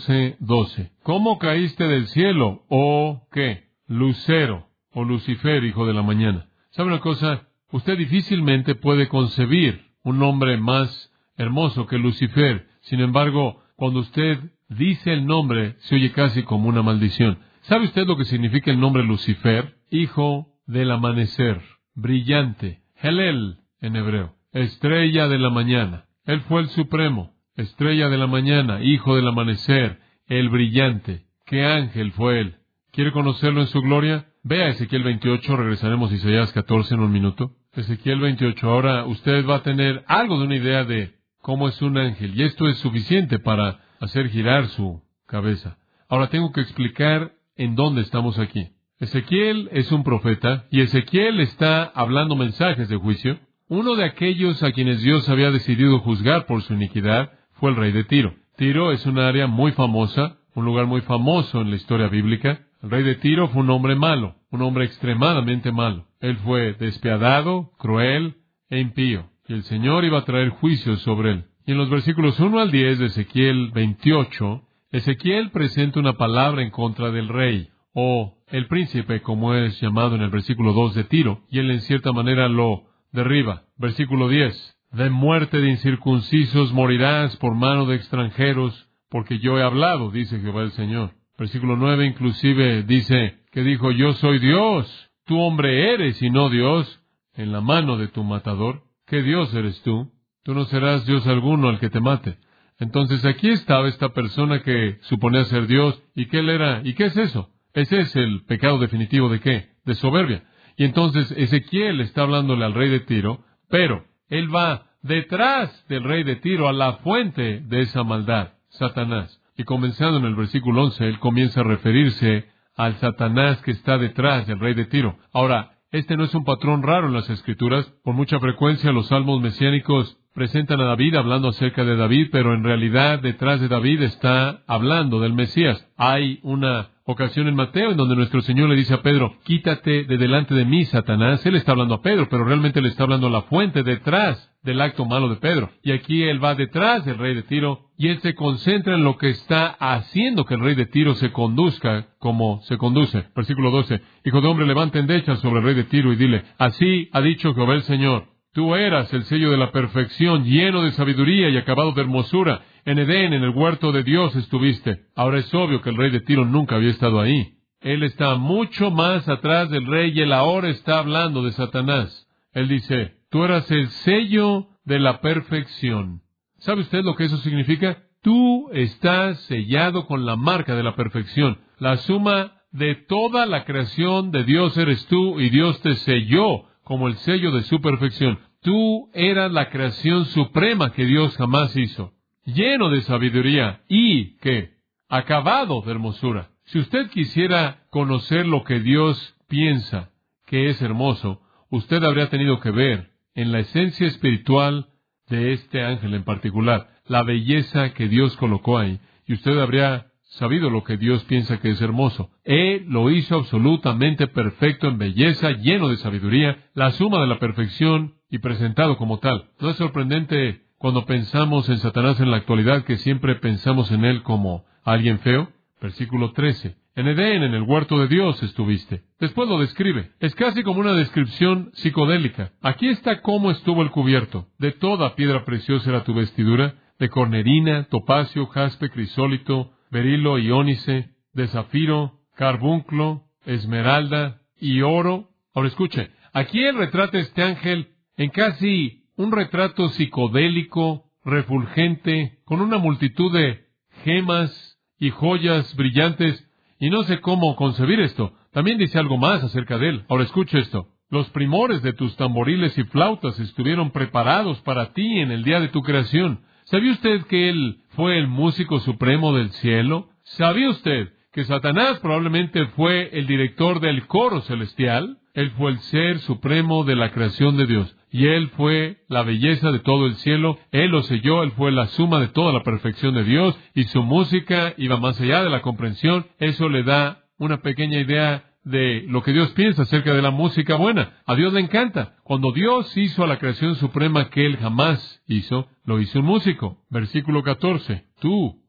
14:12. ¿Cómo caíste del cielo, oh, qué? Lucero, o Lucifer, hijo de la mañana. ¿Sabe una cosa? Usted difícilmente puede concebir un nombre más hermoso que Lucifer. Sin embargo, cuando usted dice el nombre, se oye casi como una maldición. ¿Sabe usted lo que significa el nombre Lucifer? Hijo del amanecer, brillante, Helel en hebreo, estrella de la mañana. Él fue el supremo, estrella de la mañana, hijo del amanecer, el brillante. ¿Qué ángel fue él? ¿Quiere conocerlo en su gloria? Vea Ezequiel 28, regresaremos a Isaías 14 en un minuto. Ezequiel 28, ahora usted va a tener algo de una idea de cómo es un ángel, y esto es suficiente para hacer girar su cabeza. Ahora tengo que explicar en dónde estamos aquí. Ezequiel es un profeta, y Ezequiel está hablando mensajes de juicio. Uno de aquellos a quienes Dios había decidido juzgar por su iniquidad fue el rey de Tiro. Tiro es un área muy famosa, un lugar muy famoso en la historia bíblica. El rey de Tiro fue un hombre malo, un hombre extremadamente malo. Él fue despiadado, cruel e impío, y el Señor iba a traer juicios sobre él. Y en los versículos 1 al 10 de Ezequiel 28, Ezequiel presenta una palabra en contra del rey, o el príncipe, como es llamado en el versículo 2 de Tiro, y él en cierta manera lo derriba. Versículo 10. De muerte de incircuncisos morirás por mano de extranjeros, porque yo he hablado, dice Jehová el Señor. Versículo 9 inclusive dice que dijo, yo soy Dios, tú hombre eres y no Dios, en la mano de tu matador. ¿Qué Dios eres tú? Tú no serás Dios alguno al que te mate. Entonces aquí estaba esta persona que suponía ser Dios, y que él era, ¿y qué es eso? Ese es el pecado definitivo ¿de qué? De soberbia. Y entonces Ezequiel está hablándole al rey de Tiro, pero él va detrás del rey de Tiro a la fuente de esa maldad, Satanás. Y comenzando en el versículo 11, él comienza a referirse al Satanás que está detrás del rey de Tiro. Ahora, este no es un patrón raro en las Escrituras. Por mucha frecuencia los salmos mesiánicos presentan a David hablando acerca de David, pero en realidad detrás de David está hablando del Mesías. Hay una ocasión en Mateo en donde nuestro Señor le dice a Pedro, quítate de delante de mí, Satanás. Él está hablando a Pedro, pero realmente le está hablando a la fuente detrás del acto malo de Pedro. Y aquí él va detrás del rey de Tiro, y él se concentra en lo que está haciendo que el rey de Tiro se conduzca como se conduce. Versículo 12. Hijo de hombre, levanta endechas sobre el rey de Tiro y dile, así ha dicho Jehová el Señor. Tú eras el sello de la perfección, lleno de sabiduría y acabado de hermosura. En Edén, en el huerto de Dios estuviste. Ahora es obvio que el rey de Tiro nunca había estado ahí. Él está mucho más atrás del rey y él ahora está hablando de Satanás. Él dice, tú eras el sello de la perfección. ¿Sabe usted lo que eso significa? Tú estás sellado con la marca de la perfección. La suma de toda la creación de Dios eres tú, y Dios te selló como el sello de su perfección. Tú eras la creación suprema que Dios jamás hizo, lleno de sabiduría y, ¿qué? Acabado de hermosura. Si usted quisiera conocer lo que Dios piensa que es hermoso, usted habría tenido que ver en la esencia espiritual de este ángel en particular, la belleza que Dios colocó ahí, y usted habría sabido lo que Dios piensa que es hermoso. Él lo hizo absolutamente perfecto en belleza, lleno de sabiduría, la suma de la perfección y presentado como tal. ¿No es sorprendente cuando pensamos en Satanás en la actualidad que siempre pensamos en él como alguien feo? Versículo 13. En Edén, en el huerto de Dios estuviste. Después lo describe. Es casi como una descripción psicodélica. Aquí está cómo estuvo el cubierto. De toda piedra preciosa era tu vestidura, de cornerina, topacio, jaspe, crisólito, berilo y ónice, de zafiro, carbunclo, esmeralda y oro. Ahora escuche, aquí él retrata este ángel en casi un retrato psicodélico, refulgente, con una multitud de gemas y joyas brillantes, y no sé cómo concebir esto. También dice algo más acerca de él. Ahora escuche esto. Los primores de tus tamboriles y flautas estuvieron preparados para ti en el día de tu creación. ¿Sabía usted que él fue el músico supremo del cielo? ¿Sabía usted que Satanás probablemente fue el director del coro celestial? Él fue el ser supremo de la creación de Dios, y él fue la belleza de todo el cielo. Él lo selló, él fue la suma de toda la perfección de Dios, y su música iba más allá de la comprensión. Eso le da una pequeña idea de lo que Dios piensa acerca de la música buena. A Dios le encanta. Cuando Dios hizo a la creación suprema que él jamás hizo, lo hizo un músico. Versículo 14. Tú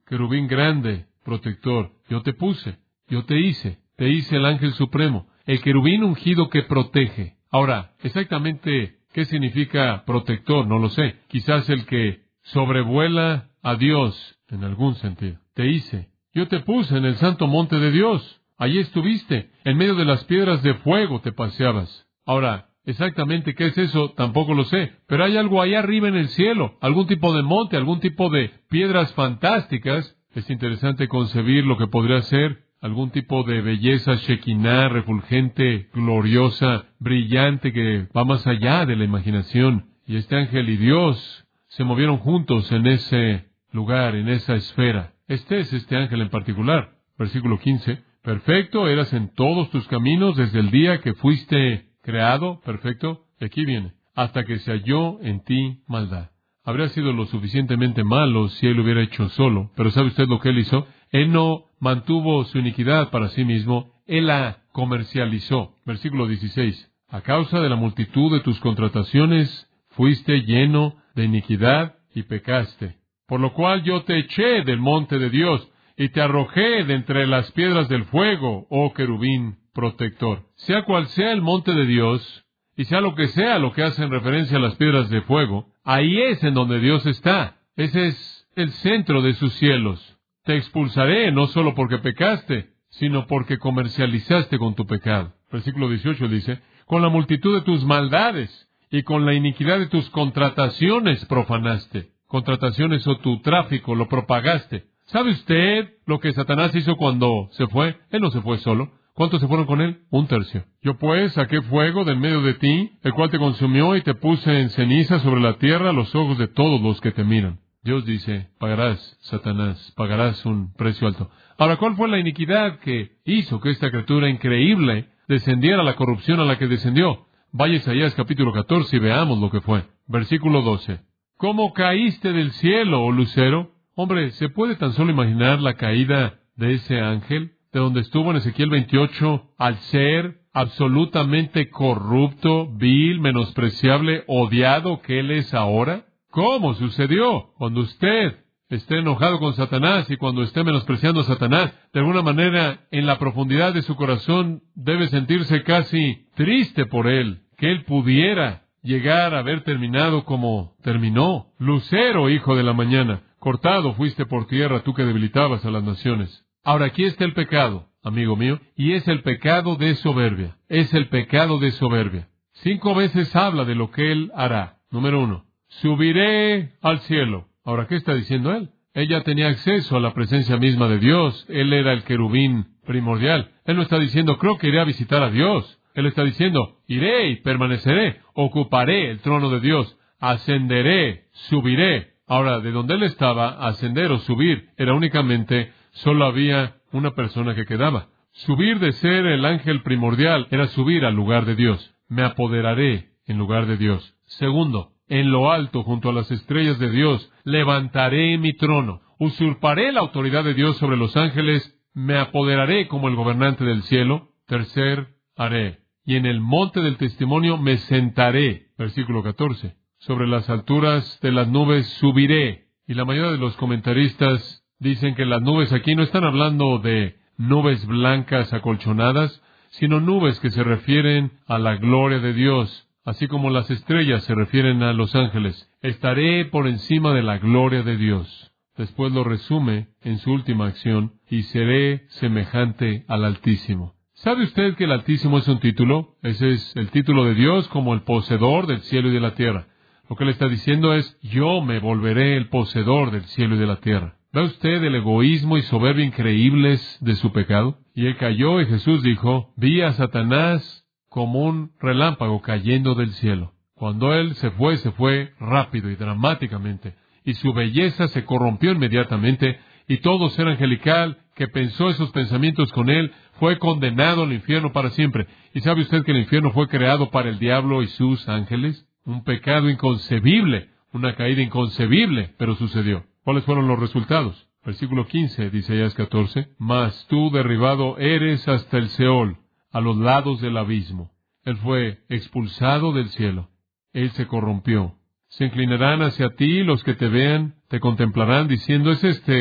querubín grande, protector. Yo te puse, yo te hice el ángel supremo, el querubín ungido que protege. Ahora, exactamente ¿qué significa protector? No lo sé. Quizás el que sobrevuela a Dios en algún sentido. Te hice. Yo te puse en el santo monte de Dios. Allí estuviste. En medio de las piedras de fuego te paseabas. Ahora, exactamente qué es eso, tampoco lo sé. Pero hay algo allá arriba en el cielo. Algún tipo de monte, algún tipo de piedras fantásticas. Es interesante concebir lo que podría ser algún tipo de belleza shekinah, refulgente, gloriosa, brillante, que va más allá de la imaginación. Y este ángel y Dios se movieron juntos en ese lugar, en esa esfera. Este es este ángel en particular. Versículo 15. Perfecto eras en todos tus caminos desde el día que fuiste creado. Perfecto. Y aquí viene. Hasta que se halló en ti maldad. Habría sido lo suficientemente malo si él lo hubiera hecho solo. Pero ¿sabe usted lo que él hizo? Él no mantuvo su iniquidad para sí mismo. Él la comercializó. Versículo 16. A causa de la multitud de tus contrataciones, fuiste lleno de iniquidad y pecaste. Por lo cual yo te eché del monte de Dios y te arrojé de entre las piedras del fuego, oh querubín protector. Sea cual sea el monte de Dios, y sea lo que hace en referencia a las piedras de fuego, ahí es en donde Dios está. Ese es el centro de sus cielos. Te expulsaré no solo porque pecaste, sino porque comercializaste con tu pecado. Versículo 18 dice, con la multitud de tus maldades y con la iniquidad de tus contrataciones profanaste. Contrataciones o tu tráfico lo propagaste. ¿Sabe usted lo que Satanás hizo cuando se fue? Él no se fue solo. ¿Cuántos se fueron con él? 1/3. Yo pues saqué fuego de en medio de ti, el cual te consumió y te puse en ceniza sobre la tierra a los ojos de todos los que te miran. Dios dice, pagarás, Satanás, pagarás un precio alto. Ahora, ¿cuál fue la iniquidad que hizo que esta criatura increíble descendiera a la corrupción a la que descendió? Vaya Isaías capítulo 14 y veamos lo que fue. Versículo 12. ¿Cómo caíste del cielo, oh lucero? Hombre, ¿se puede tan solo imaginar la caída de ese ángel, de donde estuvo en Ezequiel 28, al ser absolutamente corrupto, vil, menospreciable, odiado que él es ahora? ¿Cómo sucedió? Cuando usted esté enojado con Satanás y cuando esté menospreciando a Satanás, de alguna manera, en la profundidad de su corazón, debe sentirse casi triste por él, que él pudiera llegar a haber terminado como terminó. Lucero, hijo de la mañana, cortado fuiste por tierra, tú que debilitabas a las naciones. Ahora, aquí está el pecado, amigo mío, y es el pecado de soberbia. Es el pecado de soberbia. 5 veces habla de lo que él hará. Número 1. Subiré al cielo. Ahora, ¿qué está diciendo él? Él ya tenía acceso a la presencia misma de Dios. Él era el querubín primordial. Él no está diciendo, creo que iré a visitar a Dios. Él está diciendo, iré y permaneceré. Ocuparé el trono de Dios. Ascenderé, subiré. Ahora, de donde él estaba, ascender o subir, era únicamente, solo había una persona que quedaba. Subir de ser el ángel primordial era subir al lugar de Dios. Me apoderaré en lugar de Dios. Segundo, en lo alto, junto a las estrellas de Dios, levantaré mi trono. Usurparé la autoridad de Dios sobre los ángeles. Me apoderaré como el gobernante del cielo. Tercer, haré. Y en el monte del testimonio me sentaré. Versículo 14. Sobre las alturas de las nubes subiré. Y la mayoría de los comentaristas dicen que las nubes aquí no están hablando de nubes blancas acolchonadas, sino nubes que se refieren a la gloria de Dios, así como las estrellas se refieren a los ángeles. Estaré por encima de la gloria de Dios. Después lo resume en su última acción, y seré semejante al Altísimo. ¿Sabe usted que el Altísimo es un título? Ese es el título de Dios como el poseedor del cielo y de la tierra. Lo que le está diciendo es, yo me volveré el poseedor del cielo y de la tierra. ¿Ve usted el egoísmo y soberbia increíbles de su pecado? Y él cayó y Jesús dijo, vi a Satanás como un relámpago cayendo del cielo. Cuando él se fue rápido y dramáticamente, y su belleza se corrompió inmediatamente, y todo ser angelical que pensó esos pensamientos con él fue condenado al infierno para siempre. ¿Y sabe usted que el infierno fue creado para el diablo y sus ángeles? Un pecado inconcebible, una caída inconcebible, pero sucedió. ¿Cuáles fueron los resultados? Versículo 15, dice Isaías 14, mas tú derribado eres hasta el Seol, a los lados del abismo. Él fue expulsado del cielo. Él se corrompió. Se inclinarán hacia ti los que te vean, te contemplarán diciendo, ¿es este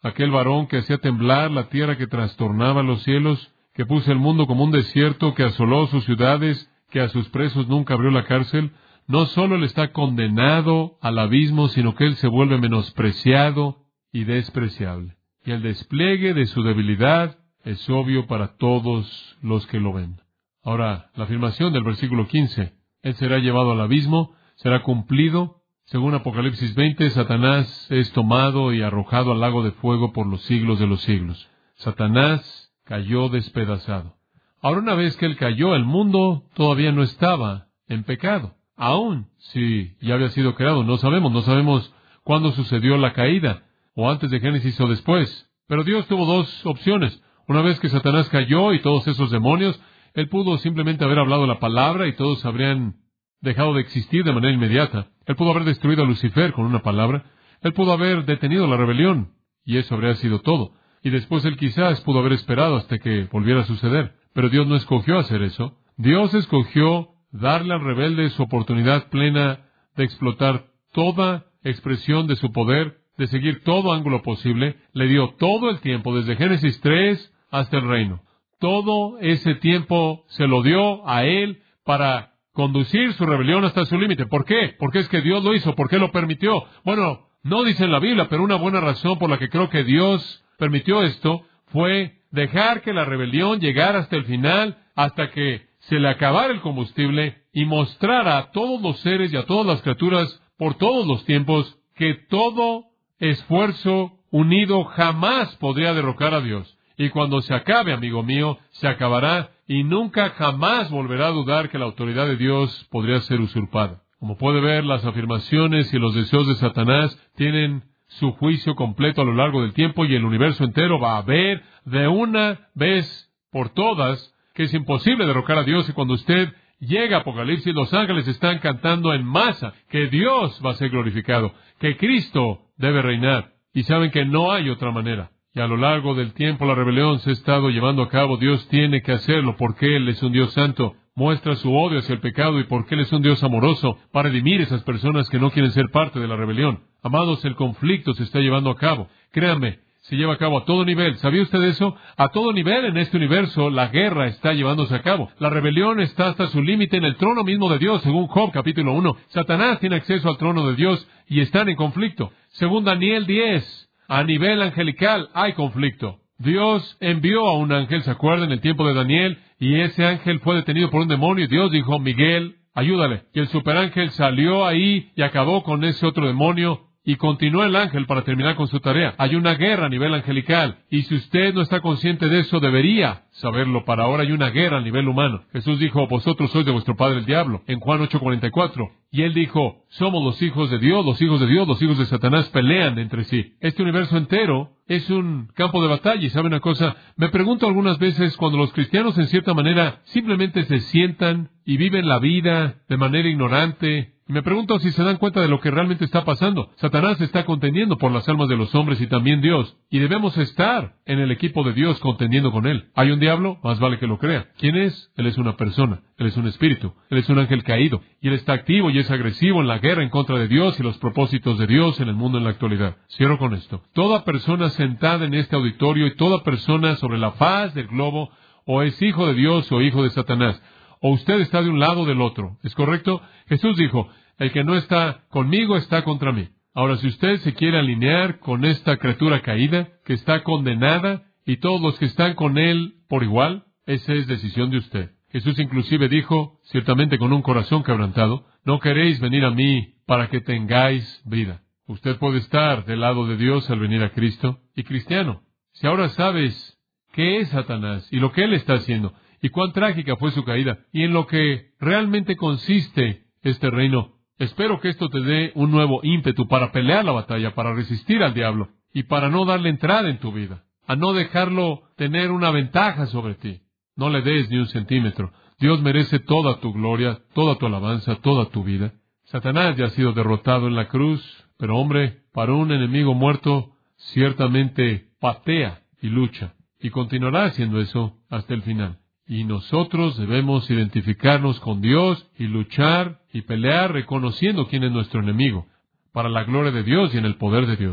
aquel varón que hacía temblar la tierra, que trastornaba los cielos, que puso el mundo como un desierto, que asoló sus ciudades, que a sus presos nunca abrió la cárcel, no solo él está condenado al abismo, sino que él se vuelve menospreciado y despreciable. Y el despliegue de su debilidad es obvio para todos los que lo ven. Ahora, la afirmación del versículo 15, él será llevado al abismo, será cumplido. Según Apocalipsis 20, Satanás es tomado y arrojado al lago de fuego por los siglos de los siglos. Satanás cayó despedazado. Ahora, una vez que él cayó, el mundo todavía no estaba en pecado. Aún si ya había sido creado, no sabemos cuándo sucedió la caída, o antes de Génesis o después. Pero Dios tuvo dos opciones. Una vez que Satanás cayó y todos esos demonios, él pudo simplemente haber hablado la palabra y todos habrían dejado de existir de manera inmediata. Él pudo haber destruido a Lucifer con una palabra. Él pudo haber detenido la rebelión, y eso habría sido todo. Y después él quizás pudo haber esperado hasta que volviera a suceder. Pero Dios no escogió hacer eso. Dios escogió darle al rebelde su oportunidad plena de explotar toda expresión de su poder, de seguir todo ángulo posible. Le dio todo el tiempo, desde Génesis 3 hasta el reino. Todo ese tiempo se lo dio a él para conducir su rebelión hasta su límite. ¿Por qué? Porque es que Dios lo hizo. ¿Por qué lo permitió? Bueno, no dice en la Biblia, pero una buena razón por la que creo que Dios permitió esto fue dejar que la rebelión llegara hasta el final, hasta que se le acabara el combustible y mostrara a todos los seres y a todas las criaturas por todos los tiempos que todo esfuerzo unido jamás podría derrocar a Dios. Y cuando se acabe, amigo mío, se acabará y nunca jamás volverá a dudar que la autoridad de Dios podría ser usurpada. Como puede ver, las afirmaciones y los deseos de Satanás tienen su juicio completo a lo largo del tiempo, y el universo entero va a ver de una vez por todas que es imposible derrocar a Dios. Y cuando usted llega a Apocalipsis, los ángeles están cantando en masa que Dios va a ser glorificado, que Cristo debe reinar, y saben que no hay otra manera. Y a lo largo del tiempo la rebelión se ha estado llevando a cabo. Dios tiene que hacerlo porque Él es un Dios santo. Muestra su odio hacia el pecado y porque Él es un Dios amoroso para redimir esas personas que no quieren ser parte de la rebelión. Amados, el conflicto se está llevando a cabo. Créanme, se lleva a cabo a todo nivel. ¿Sabía usted eso? A todo nivel en este universo la guerra está llevándose a cabo. La rebelión está hasta su límite en el trono mismo de Dios, según Job capítulo 1. Satanás tiene acceso al trono de Dios y están en conflicto. Según Daniel 10, a nivel angelical hay conflicto. Dios envió a un ángel, ¿se acuerdan? En el tiempo de Daniel, y ese ángel fue detenido por un demonio, y Dios dijo, Miguel, ayúdale. Y el superángel salió ahí y acabó con ese otro demonio, y continuó el ángel para terminar con su tarea. Hay una guerra a nivel angelical, y si usted no está consciente de eso, debería saberlo. Para ahora hay una guerra a nivel humano. Jesús dijo, vosotros sois de vuestro padre el diablo, en Juan 8:44. Y él dijo, somos los hijos de Dios, los hijos de Dios, los hijos de Satanás pelean entre sí. Este universo entero es un campo de batalla. Y ¿sabe una cosa? Me pregunto algunas veces cuando los cristianos en cierta manera simplemente se sientan y viven la vida de manera ignorante. Y me pregunto si se dan cuenta de lo que realmente está pasando. Satanás está contendiendo por las almas de los hombres y también Dios. Y debemos estar en el equipo de Dios contendiendo con Él. ¿Hay un diablo? Más vale que lo crea. ¿Quién es? Él es una persona. Él es un espíritu. Él es un ángel caído. Y Él está activo y es agresivo en la guerra en contra de Dios y los propósitos de Dios en el mundo en la actualidad. Cierro con esto. Toda persona sentada en este auditorio y toda persona sobre la faz del globo o es hijo de Dios o hijo de Satanás. O usted está de un lado o del otro. ¿Es correcto? Jesús dijo, el que no está conmigo está contra mí. Ahora, si usted se quiere alinear con esta criatura caída, que está condenada, y todos los que están con él por igual, esa es decisión de usted. Jesús inclusive dijo, ciertamente con un corazón quebrantado, no queréis venir a mí para que tengáis vida. Usted puede estar del lado de Dios al venir a Cristo. Y cristiano, si ahora sabes qué es Satanás y lo que él está haciendo, y cuán trágica fue su caída, y en lo que realmente consiste este reino, espero que esto te dé un nuevo ímpetu para pelear la batalla, para resistir al diablo, y para no darle entrada en tu vida, a no dejarlo tener una ventaja sobre ti. No le des ni un centímetro. Dios merece toda tu gloria, toda tu alabanza, toda tu vida. Satanás ya ha sido derrotado en la cruz, pero hombre, para un enemigo muerto, ciertamente patea y lucha, y continuará haciendo eso hasta el final. Y nosotros debemos identificarnos con Dios y luchar y pelear reconociendo quién es nuestro enemigo, para la gloria de Dios y en el poder de Dios.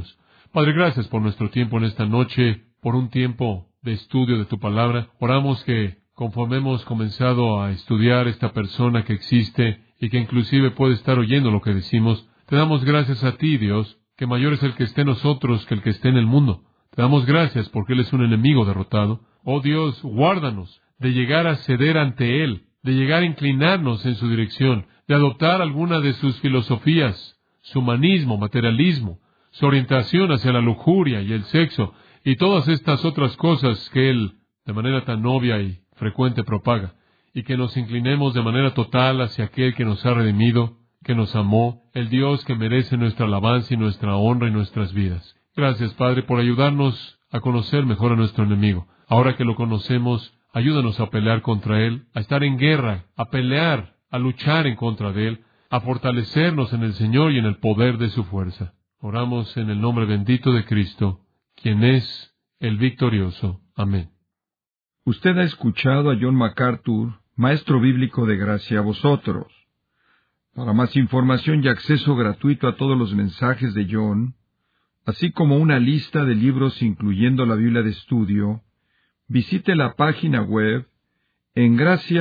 Padre, gracias por nuestro tiempo en esta noche, por un tiempo de estudio de tu palabra. Oramos que conforme hemos comenzado a estudiar esta persona que existe y que inclusive puede estar oyendo lo que decimos, te damos gracias a ti, Dios, que mayor es el que esté en nosotros que el que esté en el mundo. Te damos gracias porque Él es un enemigo derrotado. Oh Dios, guárdanos de llegar a ceder ante Él, de llegar a inclinarnos en su dirección, de adoptar alguna de sus filosofías, su humanismo, materialismo, su orientación hacia la lujuria y el sexo, y todas estas otras cosas que Él, de manera tan obvia y frecuente, propaga, y que nos inclinemos de manera total hacia aquel que nos ha redimido, que nos amó, el Dios que merece nuestra alabanza y nuestra honra y nuestras vidas. Gracias, Padre, por ayudarnos a conocer mejor a nuestro enemigo. Ahora que lo conocemos, ayúdanos a pelear contra Él, a estar en guerra, a pelear, a luchar en contra de Él, a fortalecernos en el Señor y en el poder de su fuerza. Oramos en el nombre bendito de Cristo, quien es el victorioso. Amén. Usted ha escuchado a John MacArthur, maestro bíblico de gracia a vosotros. Para más información y acceso gratuito a todos los mensajes de John, así como una lista de libros incluyendo la Biblia de estudio, visite la página web en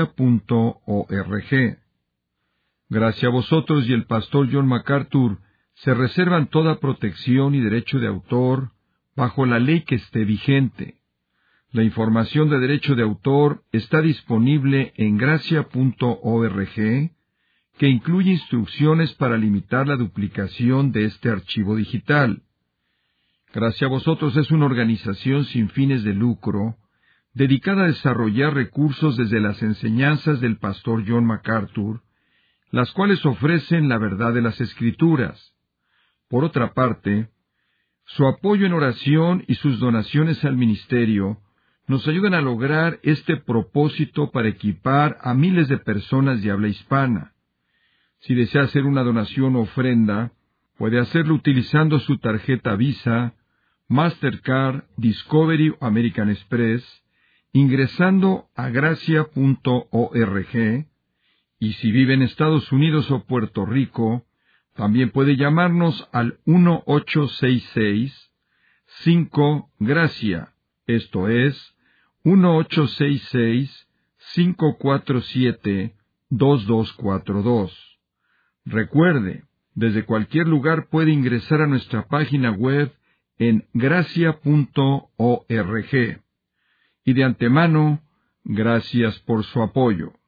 gracia.org. Gracia a vosotros y el pastor John MacArthur se reservan toda protección y derecho de autor bajo la ley que esté vigente. La información de derecho de autor está disponible en gracia.org, que incluye instrucciones para limitar la duplicación de este archivo digital. Gracia a vosotros es una organización sin fines de lucro, dedicada a desarrollar recursos desde las enseñanzas del pastor John MacArthur, las cuales ofrecen la verdad de las Escrituras. Por otra parte, su apoyo en oración y sus donaciones al ministerio nos ayudan a lograr este propósito para equipar a miles de personas de habla hispana. Si desea hacer una donación o ofrenda, puede hacerlo utilizando su tarjeta Visa, Mastercard, Discovery o American Express, ingresando a gracia.org, y si vive en Estados Unidos o Puerto Rico, también puede llamarnos al 1-866-5-GRACIA, esto es, 1-866-547-2242. Recuerde, desde cualquier lugar puede ingresar a nuestra página web en gracia.org. Y de antemano, gracias por su apoyo.